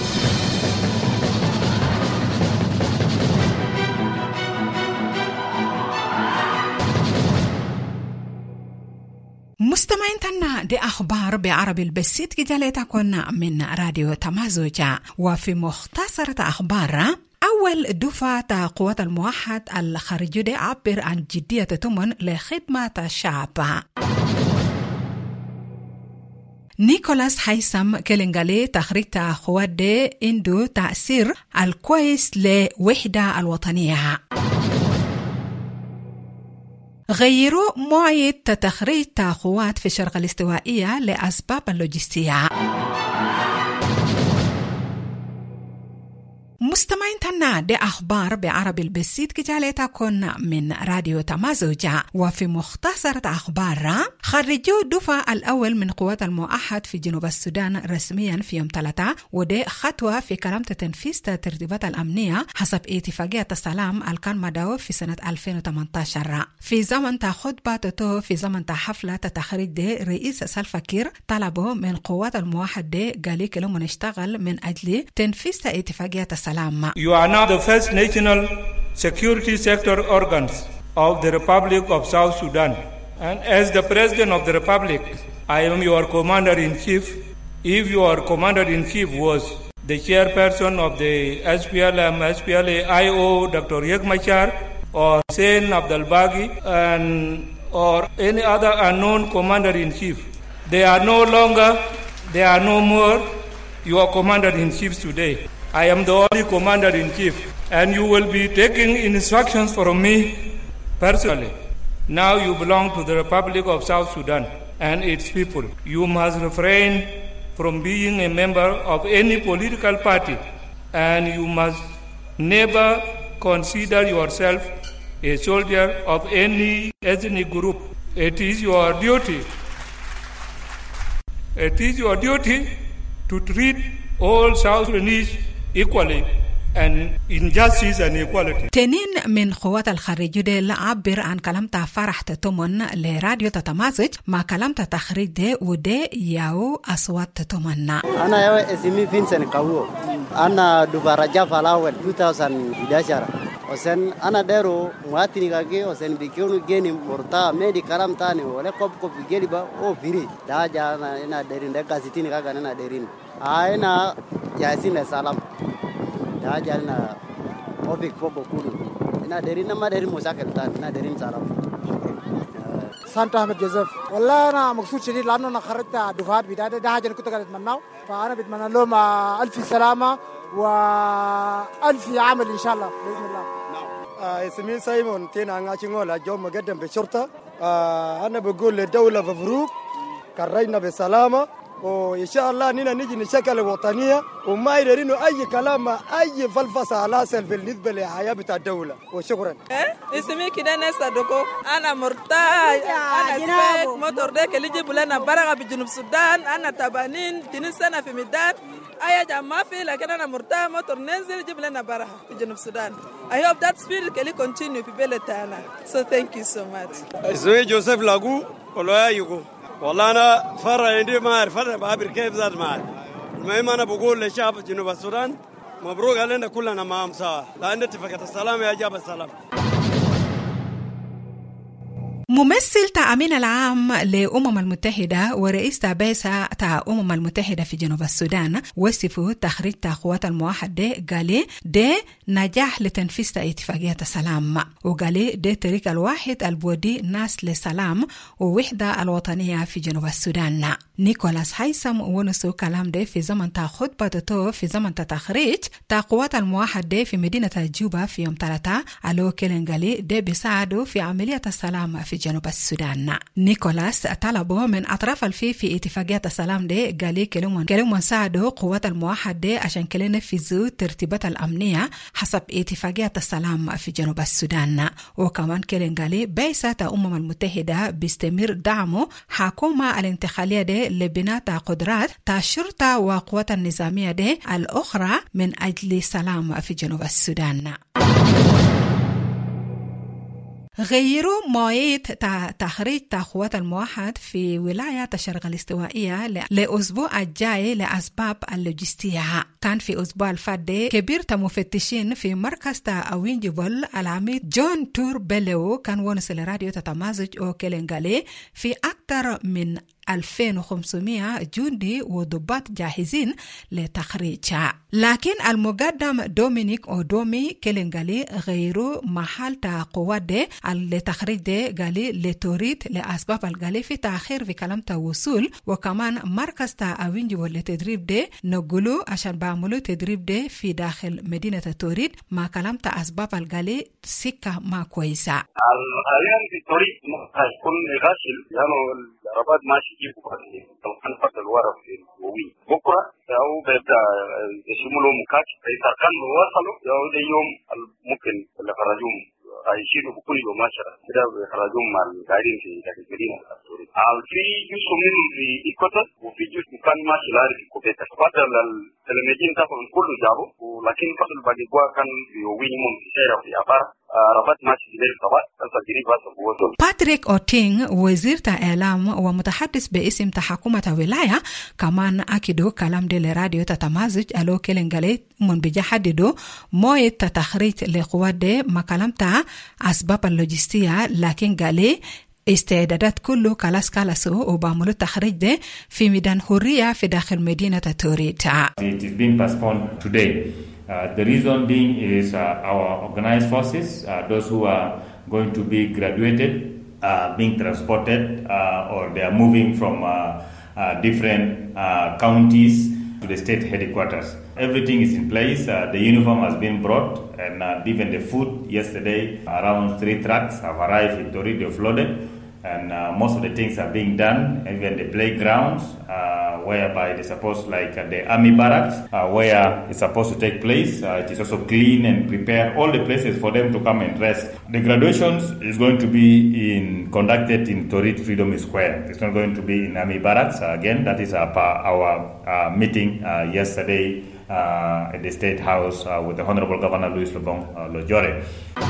مستمعين تنا دي أخبار بعربي البسيط جالتكم من راديو تمازوجة. وفي مختصرة أخبار، أول دفعة قوات الموحد الخارجي دي عبر عن جدية تمن لخدمة الشعب. نيكولاس هيثم كلينغالي تخريج قوات دي عنده تأثير الكويس لوحدة الوطنية. غيروا موعد تخريج قوات في الشرق الاستوائية لأسباب اللوجستية. مستمعين تنا دي أخبار بعربي البسيط كجالتكم من راديو تمازوجة. وفي مختصرة أخبار، خرجوا دفع الأول من قوات الموحد في جنوب السودان رسميا في يوم ثلاثة، ودي خطوة في كلام تنفيذ الترتيبات الأمنية حسب اتفاقية السلام الكان مدعو في سنة ألفين وثمانية عشر. في زمن خطبته في زمن حفلة تخريج دي، رئيس سلفا كير طلبوا من قوات الموحد دي قالي كلهم نشتغل من أجل تنفيذ اتفاقية السلام. You are now the first national security sector organs of the Republic of South Sudan. And as the President of the Republic, I am your Commander-in-Chief. If your Commander-in-Chief was the chairperson of the S P L M S P L A I O, Doctor Riek Machar, or Hussein Abdel-Baghi, and or any other unknown Commander-in-Chief, they are no longer, they are no more your Commander-in-Chiefs today. I am the only Commander-in-Chief, and you will be taking instructions from me personally. Now you belong to the Republic of South Sudan and its people. You must refrain from being a member of any political party, and you must never consider yourself a soldier of any ethnic group. It is your duty. It is your duty to treat all South Sudanese equally and in justice and equality. تنين من قوات الخارج ديل عبر عن كلامتا فرح تتمن لراديو تتمازج مع كلامتا تخريج دي ودي ياو أصوات تتمنى. أنا يا اسمي فينسن كاو. أنا دوبارجا فلاول ألفين وإحدى عشر. وسن أنا دارو مواتني كاكي وسن بيكونوا جيني مرتا ميدي كلام تاني ولا كوب كوب جيلي با أو فيري. دا جا أنا أنا دارين دا كاسيتيني كاكا أنا دارين. أنا ياسين السلام. دا جالنا أوبك فوق كله. أنا دارين ما دارين مشاكل تاني. أنا دارين سلام. سانتا أحمد جوزيف. والله أنا مقصود شديد لأنه أنا خرجت دفعات بداية ده حاجة كنت قاعد أتمناه. فأنا بتمنى لهم ألف سلامة وألف عمل إن شاء الله بإذن الله. اسمي سايمون تينا عاشينغولا جوم مقدم بالشرطة. أنا بقول للدولة مبروك كرينا بسلامة وإن شاء الله نينا نيجي نشكل وطنية وما يدرينه أي كلام أي فلفصة على سل بالنسبة لحياة بتاع الدولة وشكرا. اسمي كده ناس أدوكو أنا مرتاح أنا سباك موتور ديك اللي جيبوا لنا برغة بجنوب السودان أنا تبانين تنين سنة في ميدان أي جام ما في لكن أنا مرتاح موتور ننزل يجيب لنا برغة في جنوب السودان. I hope that spirit can continue في بلد تاعنا. So thank you so much. اسمي جوزيف لاغو ولا يجو. والله أنا فرّ عندي ما أعرف فرّ بعبر كيف زاد معي. المهم أنا بقول للشعب جنوب السودان مبروك علينا كلنا معهم سوا. لأن اتفاقية السلام يا جاب السلام. ممثل تأمين العام لأمم المتحدة ورئيس تابعة أمم المتحدة في جنوب السودان وصفوا تخريج قوات الموحدة قال ده نجاح لتنفيذ اتفاقية السلام وقال ده طريق الواحد البودي ناس للسلام ووحدة الوطنية في جنوب السودان. نيكولاس هيثم ونسو كلام ده في زمن تا خطبته في زمن تخريج قوات الموحدة في مدينة جوبا في يوم ثلاثة على كلنجالي ده بيساعدوا في عملية السلام في جنوب السودان. نيكولاس طلبوا من أطراف الفي في اتفاقية السلام ده قال كلمون كلمون ساعدوا قوات الموحدة عشان كلا ينفذوا ترتيبات الأمنية حسب اتفاقية السلام في جنوب السودان. وكمان كلن قال بعثة الأمم المتحدة بيستمر دعمه حكومة الانتقالية ده لبناء قدرات الشرطة وقوات النظامية ده الأخرى من أجل السلام في جنوب السودان. غيروا مواعيد تخريج قوات الموحد في ولاية الشرق الاستوائية لأسبوع الجاي لأسباب اللوجستية. كان في أسبوع الفات كبير مفتشين في مركز أوين جبل العميد جون تور بيلو كان ونس لراديو تتمازج أو كيلنغالي في أكثر من ألفين وخمسمائة جندي وضباط جاهزين لتخريجها. لكن المقدم دومينيك أودومي كيلنغالي غيروا محل قوات دي لتخريج دي قالي لتوريد لأسباب القالي في تأخير في كلام توصول وكمان مركز تأوينجي والتدريب دي نقولوا عشان بعملوا تدريب دي في داخل مدينة توريد ما كلام تأسباب القالي سكة ما كويسة. حاليا في توريد هيكون غاشل لأنه الرباط ماشي يجيبوا طبعا فترة الورق في الوي بكرة أو بيبدأ يشملوا مكاتب إذا كانوا وصلوا أو ده يوم ممكن اللي خرجوهم هيشيلوا بكل يوم عشرة كده خرجوهم مع القاعدين في المدينة السورية. في جزء منهم في إيكوتا وفي جزء كان ماشي لاري في كوبيتا. فترة التلميذين تاخذ كله جابوا ولكن فترة باقي كان في وي مم في شارع في أبار ربط ماشي غير طبعا التدريب بس بوصل. باتريك أوتينغ وزير الإعلام ومتحدث باسم تحكمة ولاية كمان أكدوا كلام دي لراديو تتمازج ألو كيلنغالي من بيحددوا موعد تخريج لقوات دي ما كلامتها أسباب اللوجستية لكن قالي استعدادات كله كلاس كلاسو وبعملوا التخريج ده في ميدان حرية في داخل مدينة توريد. It is being postponed today. Uh, the reason being is uh, our organized forces, uh, those who are going to be graduated, uh, being transported, uh, or they are moving from uh, uh, different uh, counties to the state headquarters. Everything is in place. Uh, the uniform has been brought, and uh, even the food yesterday, around three trucks have arrived in Torrid, flooded, and uh, most of the things are being done, even the playgrounds, uh, whereby they're supposed, like uh, the army barracks, uh, where it's supposed to take place. Uh, it is also clean and prepared, all the places for them to come and rest. The graduations is going to be in conducted in Torit Freedom Square. It's not going to be in army barracks. Uh, again, that is our, our uh, meeting uh, yesterday uh, at the State House uh, with the Honorable Governor Louis Lobong uh, Lojore.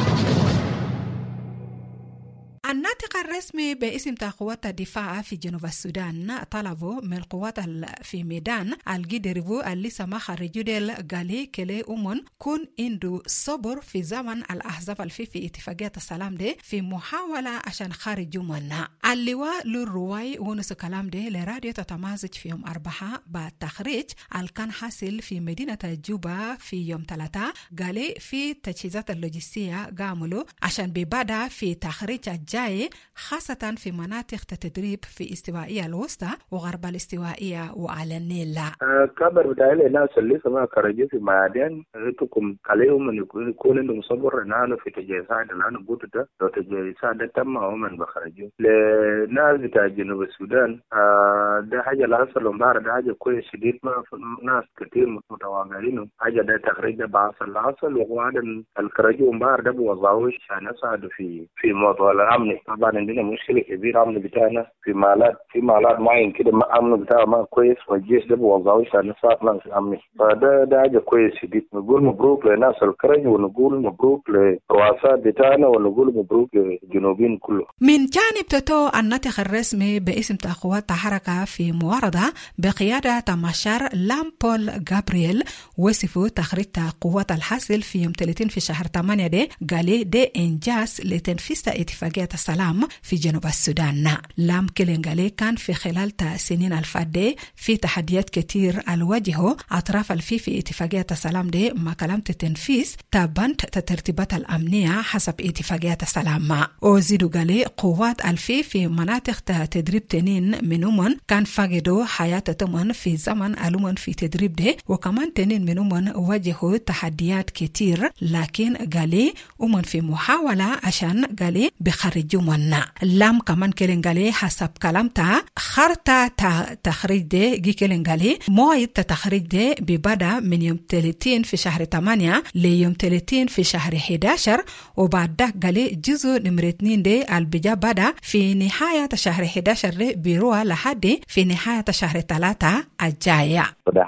الناطق الرسمي باسم قوات الدفاع في جنوب السودان طلبوا من القوات في ميدان الجدربو اللي سما خرجوا ديل قالي كلي أمون كون إندو صبر في زمن الأحزاب الفي في اتفاقية السلام دي في محاولة عشان خارجوا منا. اللواء للرواي ونس كلام دي لراديو تتمازج في يوم أربعة بعد تخريج الكان حاصل في مدينة جوبا في يوم ثلاثة قالي في تجهيزات اللوجستية قاملوا عشان ببدا في تخريج الجاي خاصة في مناطق التدريب في استوائية الوسطى وغرب الاستوائية وعلى النيل. كبر بتاعي الناس اللي سما خرجوا في معادن تكم عليهم من يكون عندهم صبر إنه في تجهيزات إنه بوت ده لو تجهيزات تم هم من بخرجوا لناس بتاع جنوب السودان ده حاجة لا أصل مبارة ده حاجة كويس شديد ما ناس كتير متواجدين حاجة ده تخرج ده بعصر لا أصل وقاعد الخرجوا مبارة ده بوظاوش عشان يساعدوا في في موضوع الأمن. طبعا عندنا مشكلة كبيرة عمل بتاعنا في مالات في مالات معين كده ما عمل بتاعه ما كويس والجيش ده بوظاوش عشان يساعدنا في الأمن. فده ده حاجة كويس شديد. نقول مبروك لناس الخرج ونقول مبروك لرؤساء بتاعنا ونقول مبروك للجنوبيين كله. من جانب تتو الناطق الرسمي باسم قوات حركة في معارضة بقيادة مشار لامبول غابرييل وصفوا تخريج قوات الحاصل في يوم ثلاثين في شهر ثمانية دي قالي ده إنجاز لتنفيذ اتفاقية السلام في جنوب السودان. لام كيلينغالي كان في خلال سنين الفادة في تحديات كتير الواجهه أطراف الفي في اتفاقية السلام دي ما كلمت التنفيذ تابنت ترتيبات الأمنية حسب اتفاقية السلام. وزيدو قالي قوات الفي في مناطق تدريب تنين منهم كان فاقدوا حياة تمن في زمن ألومن في تدريب دي وكمان تنين منهم واجهوا تحديات كتير لكن قالي أمن في محاولة عشان قالي بخرجوا منا. لام كمان كيلينغالي حسب كلامتا خرطة تخريج دي جي كيلينغالي موعد تخريج دي ببدا من يوم ثلاثين في شهر ثمانية ليوم ثلاثين في شهر إحدى عشر وبعد ده قالي جزء نمرة اثنين دي البجا بدا في نهاية شهر إحدى عشر بيروها لحد في نهاية شهر ثلاثة الجاية.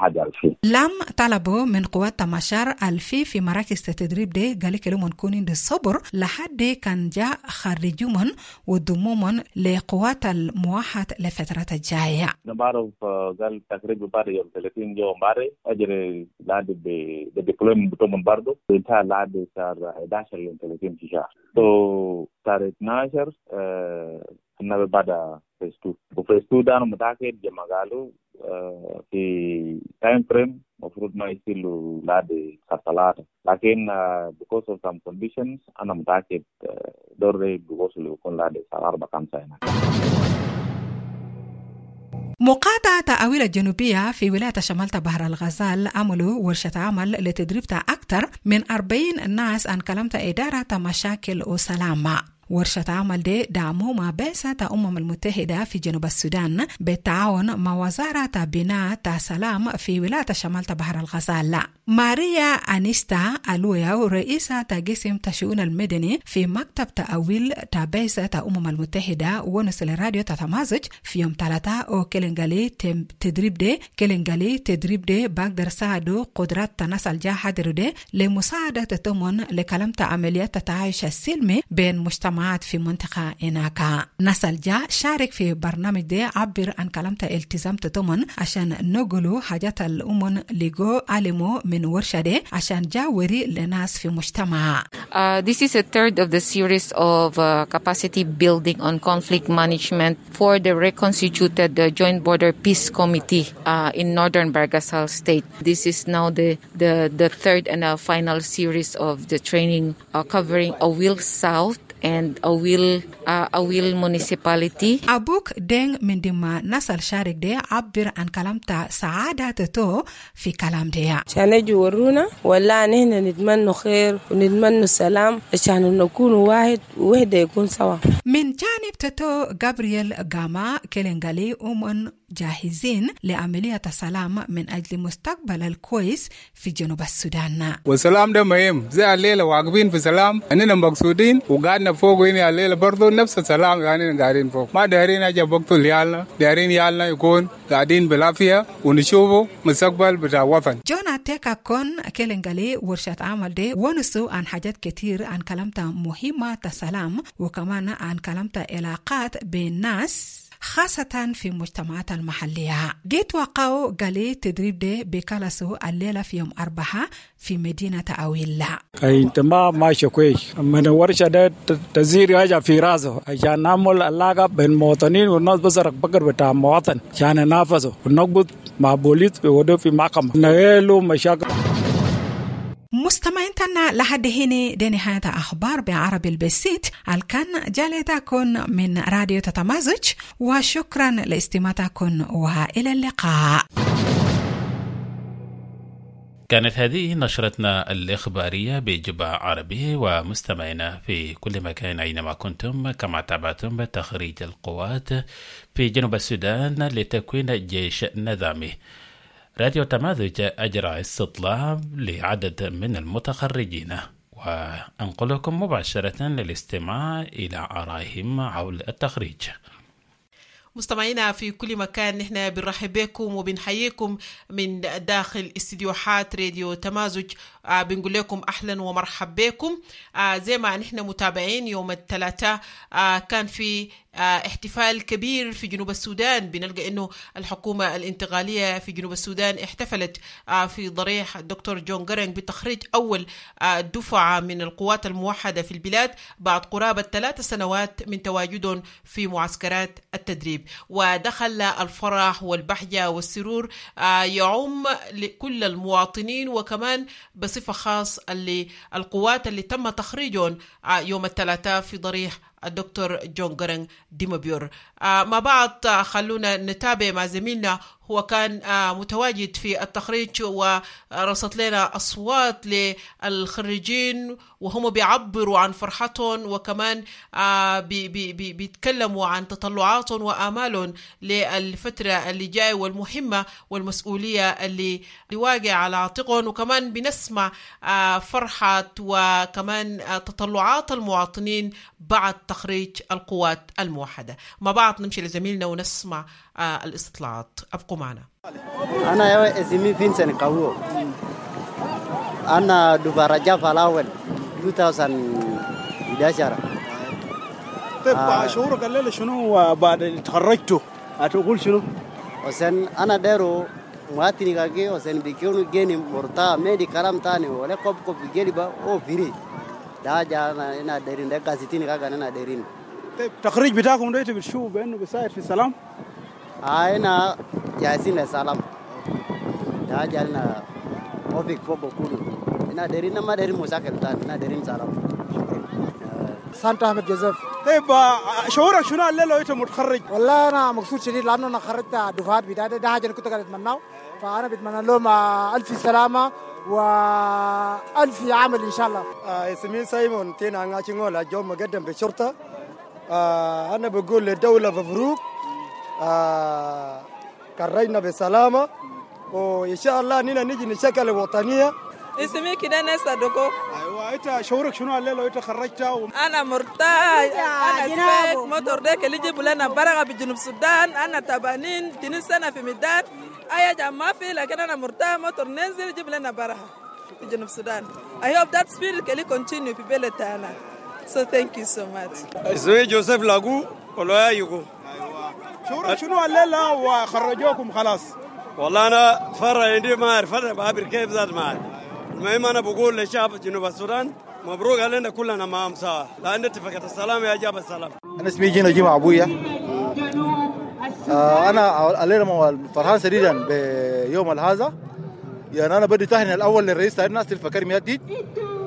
لام طلبوا من قوات مشار الفي في مراكز التدريب دي قالي كلهم نكونين دي صبر لحد كان جاء خرجومن وضمومن لقوات الموحد لفترة الجاية. نبارو قال تقريبا بعد يوم ثلاثين يوم بعد أجري لاد بديبلوم بتومن باردو انتهى لاد صار إحدى عشر يوم ثلاثين في شهر. تو صار اثنا عشر كنا بعد فيس تو وفيس تو ده أنا متأكد جمع قالوا في time frame مفروض ما يصيروا لاد ثلاثة لكن because of some conditions أنا متأكد دوري بيوصلوا يكون لاد أربعة خمسة هنا. مقاطعة تأويل الجنوبية في ولاية شمال بحر الغزال عملوا ورشة عمل لتدريب أكثر من أربعين ناس عن كلمة إدارة مشاكل وسلامة. ورشة عمل دي دعموا مع بعثة الأمم المتحدة في جنوب السودان بالتعاون مع وزارة بناء السلام في ولاية شمال بحر الغزال. ماريا أنيستا ألويا رئيسة قسم الشؤون المدني في مكتب تأويل بعثة الأمم المتحدة ونسل راديو تتمازج في يوم ثلاثة وكيلينغالي تدريب دي كيلينغالي تدريب دي بقدر ساعدوا قدرات تناسل جاهد دي لمساعدة تمن لكلمة عمليات التعايش السلمي بين مجتمع في منطقة إناكا. نسل جا شارك في برنامج دي عبر عن كلمة التزام تتمن عشان نقولوا حاجات الأمم لقو علموا من ورشة دي عشان جاوري لناس في مجتمع. Uh, this is a third of the series of uh, capacity building on conflict management for the reconstituted the Joint Border Peace Committee uh, in Northern Bargasal State. This is now the, the, the third and uh, final series of the training uh, covering Awil South, and Awil uh, Awil municipality. أبوك دين من دم نسل شارك ده عبر عن كلامته سعادته في كلام ده. عشان يجورونا ولا نحن نتمنى خير ونتمنى سلام عشان نكون واحد ووحدة يكون سوا. من جانب تتو جابرييل غاما كيلنغالي أمن جاهزين لعملية السلام من أجل مستقبل الكويس في جنوب السودان. والسلام ده مهم زي الليلة واقفين في سلام أننا مقصودين وقعدنا فوق هنا الليلة برضو نفس السلام يعني قاعدين فوق ما دارين أجا بقتل يالنا دارين يالنا يكون قاعدين بالعافية ونشوفوا مستقبل بتاع وطن. جونا تيكا كون كيلنغالي ورشة عمل ده ونسوا عن حاجات كتير عن كلامته مهمة السلام وكمان عن كلامته علاقات بين الناس خاصة في المجتمعات المحلية. جيت وقعوا قالي تدريب ده بكالسو الليلة في يوم أربعة في مدينة أويلا. انت ما ماشي كويس من ورشة ده تزير حاجة في راسه عشان نعمل علاقة بين المواطنين والناس بزرق بقر بتاع المواطن عشان ننافسوا ونقبض مع بوليس بيودوا في محكمة نهيلوا مشاكل. مستمعيننا لحد هنا دي نهاية أخبار بعربي البسيط الكان جالتكم من راديو تتمازج وشكرا لاستماعتكم وإلى اللقاء. كانت هذه نشرتنا الإخبارية بجبع عربي ومستمعينا في كل مكان أينما كنتم كما تابعتم تخريج القوات في جنوب السودان لتكوين جيش نظامي. راديو تمازج أجرى استطلاع لعدد من المتخرجين وأنقلكم مباشرة للاستماع إلى آرائهم حول التخريج. مستمعينا في كل مكان نحن بنرحب بكم وبنحييكم من داخل استديوهات راديو تمازج. آه بنقول لكم أهلا ومرحب بكم. آه زي ما نحن متابعين يوم الثلاثاء آه كان في آه احتفال كبير في جنوب السودان. بنلقى إنه الحكومة الانتقالية في جنوب السودان احتفلت آه في ضريح الدكتور جون جرينج بتخريج أول آه دفعة من القوات الموحدة في البلاد بعد قرابة ثلاث سنوات من تواجدهم في معسكرات التدريب. ودخل الفرح والبهجة والسرور آه يعم لكل المواطنين وكمان بصفة خاص اللي القوات اللي تم تخريجهم آه يوم الثلاثاء في ضريح الدكتور جون جرينج ديمبيور. آه مع بعض آه خلونا نتابع مع زميلنا هو كان آه متواجد في التخريج ورصد لنا أصوات للخريجين وهم بيعبروا عن فرحتهم وكمان آه بي بي بي بيتكلموا عن تطلعاتهم وآمالهم للفترة اللي جاي والمهمة والمسؤولية اللي واقع على عاتقهم. وكمان بنسمع آه فرحة وكمان آه تطلعات المواطنين بعد تخريج القوات الموحدة. مع بعض نمشي لزميلنا ونسمع آه الاستطلاعات. أبقوا معنا. أنا اسمي فينسن كاوو. أنا دوبارة جاف الأول ألفين وإحدى عشر. طيب شعورك الليلة شنو بعد تخرجتوا؟ هتقول شنو؟ وسن أنا دارو مواتني كاكي وسن بيكونوا جيني مرتا ميدي كلام تاني ولا كوب كوب جيلي با أو فيري. ده جانا أنا دارين ده كاسيتيني كاكا أنا دارين. طيب تخريج بتاعكم ده بتشوف بأنه بيساعد في السلام؟ أنا جالسين السلام. ده جالنا أوفيك فوق كله. أنا دارين ما دارين مشاكل تاني أنا دارين سلام. سانتا أحمد جوزيف. طيب شعورك شنو الليلة وأنت متخرج؟ والله أنا مبسوط شديد لأنه أنا خرجت دفعات بداية ده حاجة أنا كنت قاعد أتمناه فأنا بتمنى لهم ألف سلامة وألف عمل إن شاء الله. اسمي سايمون تين أنا شغال أجوم مقدم بالشرطة. أنا بقول للدولة مبروك كرينا بسلامة وإن شاء الله نينا نيجي نشكل وطنية. اسمي كده ناس دوكو. أيوة أنت شعورك شنو الليلة وأنت خرجت؟ أنا مرتاح. أنا سبيك موتور ديك اللي جيبوا لنا برغة بجنوب السودان. أنا تبانين تنين سنة في ميدان. أي جام ما في لكن أنا مرتاح موتور ننزل يجيب لنا برغة في جنوب السودان. I hope that spirit can continue في بلدنا. So thank you so much. اسمي جوزيف لاغو ولا يجو. شعورك شنو الليلة وخرجوكم خلاص؟ والله أنا فرع عندي ما أعرف فرع بعبر كيف ذات ما أعرف. المهم أنا بقول للشعب جنوب السودان مبروك علينا كلنا معهم سوا لأن اتفاقية السلام يا جاب السلام. أنا اسمي جينا جمع أبويا. آه أنا الليلة فرحان شديدا بيوم هذا يعني أنا بدي تهنئة الأول للرئيس تاعنا سيلفا كريم يديد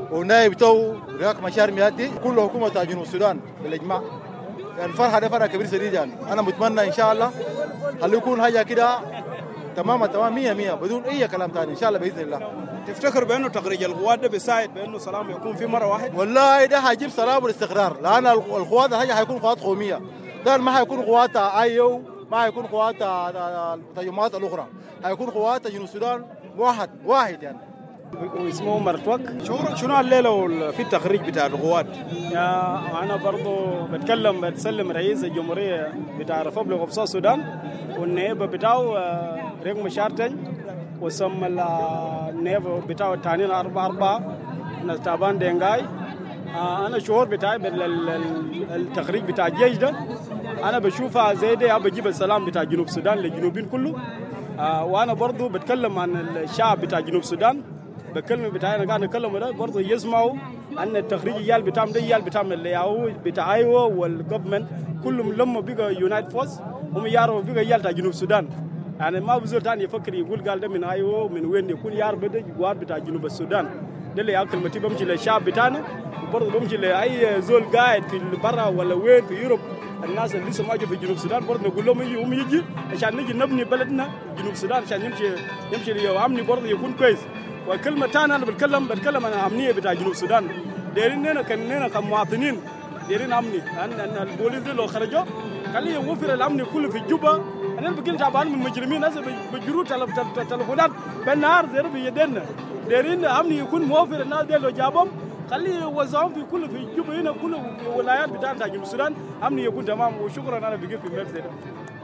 ونائب تو رياك مشار ميادي كل حكومة جنوب السودان بالإجماع. يعني الفرحة ده فرحة كبيرة شديد. يعني أنا متمنى إن شاء الله هل يكون حاجة كده تماما تمام مية مية بدون أي كلام ثاني إن شاء الله بإذن الله. تفتكر بأنه تخريج القوات ده بيساعد بأنه سلام يكون في مرة واحد؟ والله ده هيجيب سلام والاستقرار، لأن القوات هي هيكون قوات قومية. ده ما هيكون قوات أيو، ما هيكون قوات التجمعات الأخرى، هيكون قوات جنوب السودان واحد واحد يعني. واسمه مرتوك. شعورك شنو الليلة في التخريج بتاع القوات؟ يا أنا برضو بتكلم بتسلم رئيس الجمهورية بتاع ريبوبليك اوف ساوث السودان والنائب بتاعه ريك مشارتن وسم النائب بتاعه الثانيين أربعة أربعة ناس تابان دينغاي. أنا شعور بتاعي بالتخريج بتاع الجيش ده أنا بشوفها زي ده بجيب السلام بتاع جنوب السودان للجنوبين كله. وأنا برضو بتكلم عن الشعب بتاع جنوب السودان بكلمة بتاعي أنا قاعد أتكلم ده برضو يسمعوا أن التخريج يال بتاعهم ده يال بتاعهم اللي هو بتاع أيوة والجوفمنت كلهم لما بيجا يونايت فورس هم يعرفوا بيجا يال تاع جنوب السودان. يعني ما بزول تاني يفكر يقول قال ده من أيوة من وين يكون يعرف ده جوار بتاع جنوب السودان ده اللي يأكل متي بمشي للشعب بتاعنا وبرضو بمشي لأي زول قاعد في برا ولا وين في يوروب. الناس اللي لسه ما جوا في جنوب السودان برضو نقول لهم يجي هم يجي عشان نجي نبني بلدنا جنوب السودان عشان يمشي يمشي ليوامني برضو يكون كويس. وكلمة تانية أنا بتكلم بتكلم عن الأمنية بتاع جنوب السودان. دايرين كنا كمواطنين دايرين أمني أن أن البوليس لو خرجوا خليه يوفر الأمن كله في جوبا. أنا بقول تعبان من مجرمين هذا بجرو تلفونات بالنهار زي في يدنا. دايرين أمني يكون موفر الناس ده لو جابهم خليه يوزعهم في كله في جوبا هنا كله في ولايات بتاع جنوب السودان أمني يكون تمام. وشكرا أنا بقول في مرسى ده.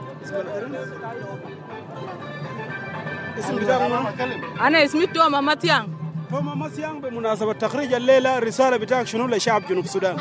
اسم بتاعك؟ أنا اسمي توما ماتيان. توما ماتيان بمناسبة تخريج الليلة الرسالة بتاعك شنو لشعب جنوب السودان؟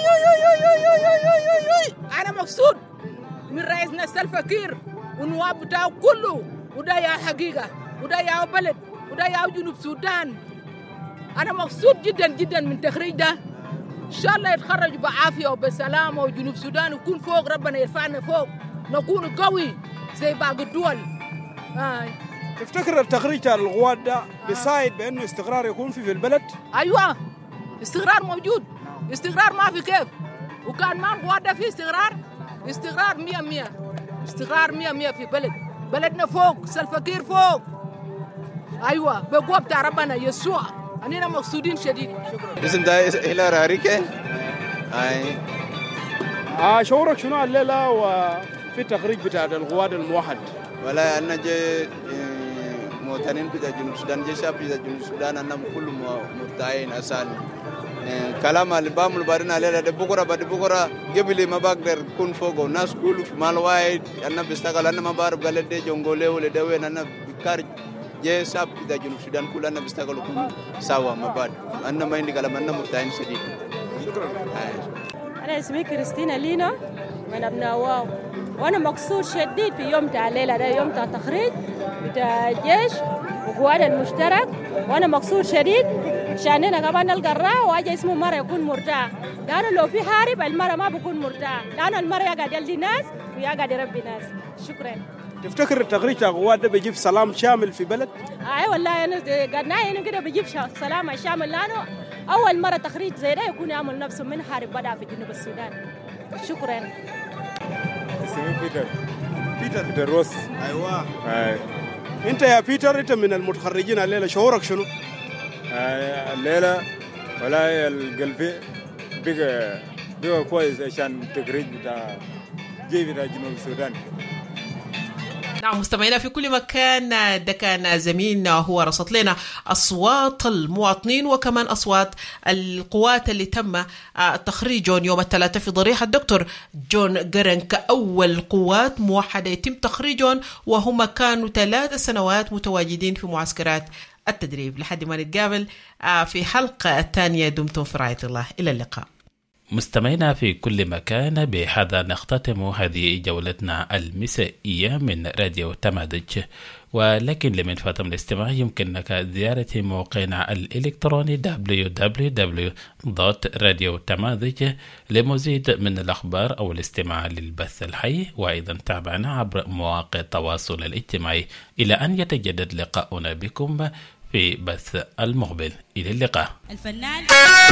أنا مقصود من رئيسنا الفقير والنواب بتاعه كله وده يا حقيقة وده يا بلد وده يا جنوب السودان. أنا مقصود جدا جدا من تخريج ده. إن شاء الله يتخرج بعافية وبسلامة وجنوب السودان يكون فوق ربنا يرفعنا فوق نكون قوي زي باقي الدول. آه. تفتكر التخريج تاع القوات ده بيساعد بانه استقرار يكون في في البلد؟ ايوه استقرار موجود. استقرار ما في كيف وكان ما القوات ده في استقرار استقرار مية مية استقرار مية مية في بلد بلدنا فوق سلفكير فوق. ايوه بقوة بتاع ربنا يسوع اننا مقصودين شديد. اسم ده هلال هاريكي. اي اه شعورك شنو الليله وفي التخريج بتاع القوات الموحد؟ ولا أنا جي مواطنين بتاع جنوب السودان جي شعب بتاع جنوب السودان أنا كل مرتاحين أسان كلام اللي بعمل بارنا عليه ده بكرة بعد بكرة قبل ما بقدر كون فوق الناس كله في مال واحد أنا بستقل أنا ما بعرف قال ده جونغولي ولا ده وين أنا بكار جي شعب بتاع جنوب السودان كله أنا بستقل كون سوا ما بعد أنا ما عندي كلام أنا مرتاحين شديد. شكرا. أنا اسمي كريستينا لينا من أبناء واو وأنا مقصود شديد في يوم تاع الليلة ده يوم تاع تخريج بتاع الجيش وقوات المشترك. وأنا مقصود شديد عشان أنا كمان نلقى الراحة وأجي اسمه مرة يكون مرتاح لأنه لو في حارب المرة ما بكون مرتاح لأنه المرة يقعد يلدي ناس ويقعد يربي ناس. شكرا. تفتكر التخريج تاع القوات ده بيجيب سلام شامل في بلد؟ أي والله أنا قدنا هنا كده بيجيب سلام شامل لأنه أول مرة تخريج زي ده يكون يعمل نفسه من حارب بدأ في جنوب السودان. شكرا. اسمي بيتر. بيتر. بيتر روس. أيوة. أي. أنت يا بيتر أنت من المتخرجين الليلة شعورك شنو؟ أي الليلة ولا القلبي بقى بقى كويس عشان التخريج بتاع جي بتاع جنوب السودان. نعم مستمعينا في كل مكان ده كان زميلنا هو رصد لنا أصوات المواطنين وكمان أصوات القوات اللي تم تخريجهم يوم الثلاثاء في ضريح الدكتور جون جرن كأول قوات موحدة يتم تخريجهم وهم كانوا ثلاث سنوات متواجدين في معسكرات التدريب. لحد ما نتقابل في حلقة تانية دمتم في رعاية الله. إلى اللقاء. مستمعينا في كل مكان، بهذا نختتم هذه جولتنا المسائية من راديو تمازج. ولكن لمن فاتم الاستماع يمكنك زيارة موقعنا الإلكتروني دبليو دبليو دبليو دوت راديو تمازج لمزيد من الأخبار أو الاستماع للبث الحي، وأيضا تابعنا عبر مواقع التواصل الاجتماعي. إلى أن يتجدد لقاؤنا بكم في بث المقبل. إلى اللقاء. الفنان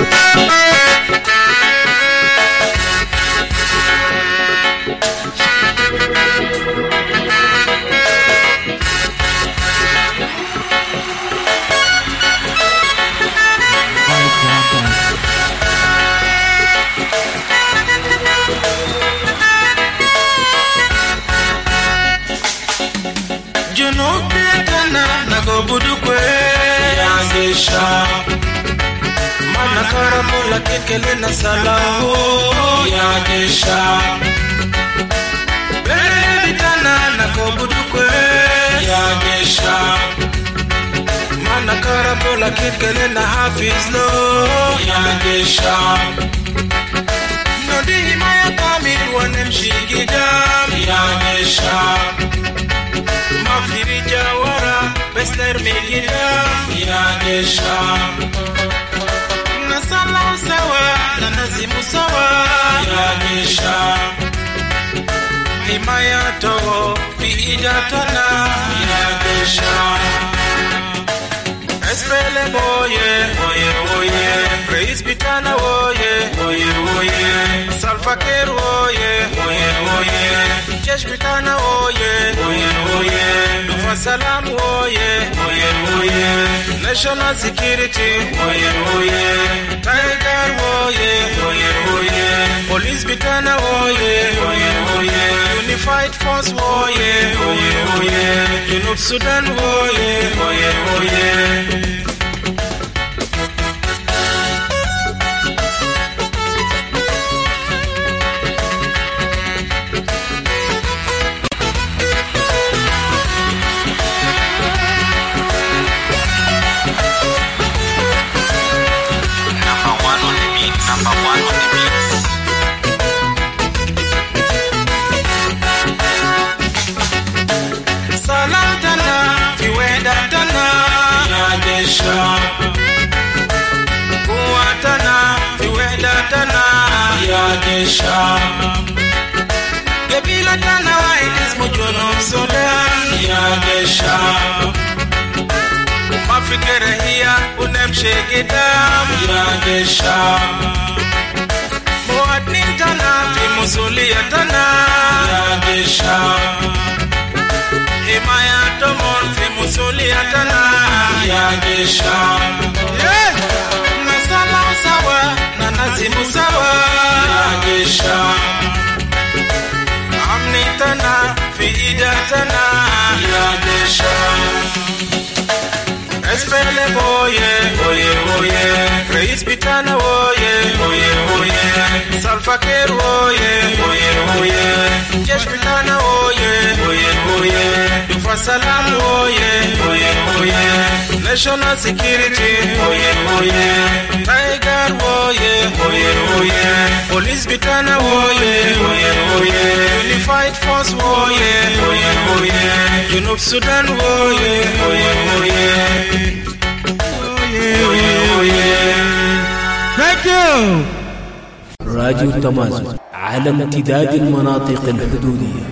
Junub tena nagobudu kwe yangesha mana karabola kekele na salahu yangesha bele tena nagobudu kwe yangesha mana karabola kekele na hafiz lo yangesha nodi himaya kamil wanemshigidam yangesha mafiri jawara besler migida yagesha nasala sawa na nazimu sawa yagesha himaya to fi idatana yagesha espele boye boye boye praise bitana boye boye boye salfa keru boye boye boye jesh bitana boye boye boye dufa salam boye boye boye national security boye boye tiger boye boye boye police bitana boye boye boye unified force boye boye boye Junub Sudan boye boye boye Kuatana viwedatana yagesha Gebila tana waitis mujono Sudan yagesha Mafikere hiya unemshegidam yagesha Muadnin tana fi musulia tana yagesha Himaya tomon fi musulia tana yagesha yeah. Nasala sawa na nazimu sawa yagesha Amnitana fi idatana yagesha Espele boye boye boye Praise bitana boye boye boye Salfa keru boye boye boye Jesh bitana boye boye boye Dufa salam boye boye boye National security boye boye Tiger boye boye boye Police bitana boye boye boye Unified force boye boye boye Junub Sudan boye boye boye Thank you. راديو تمازن على امتداد المناطق الحدودية.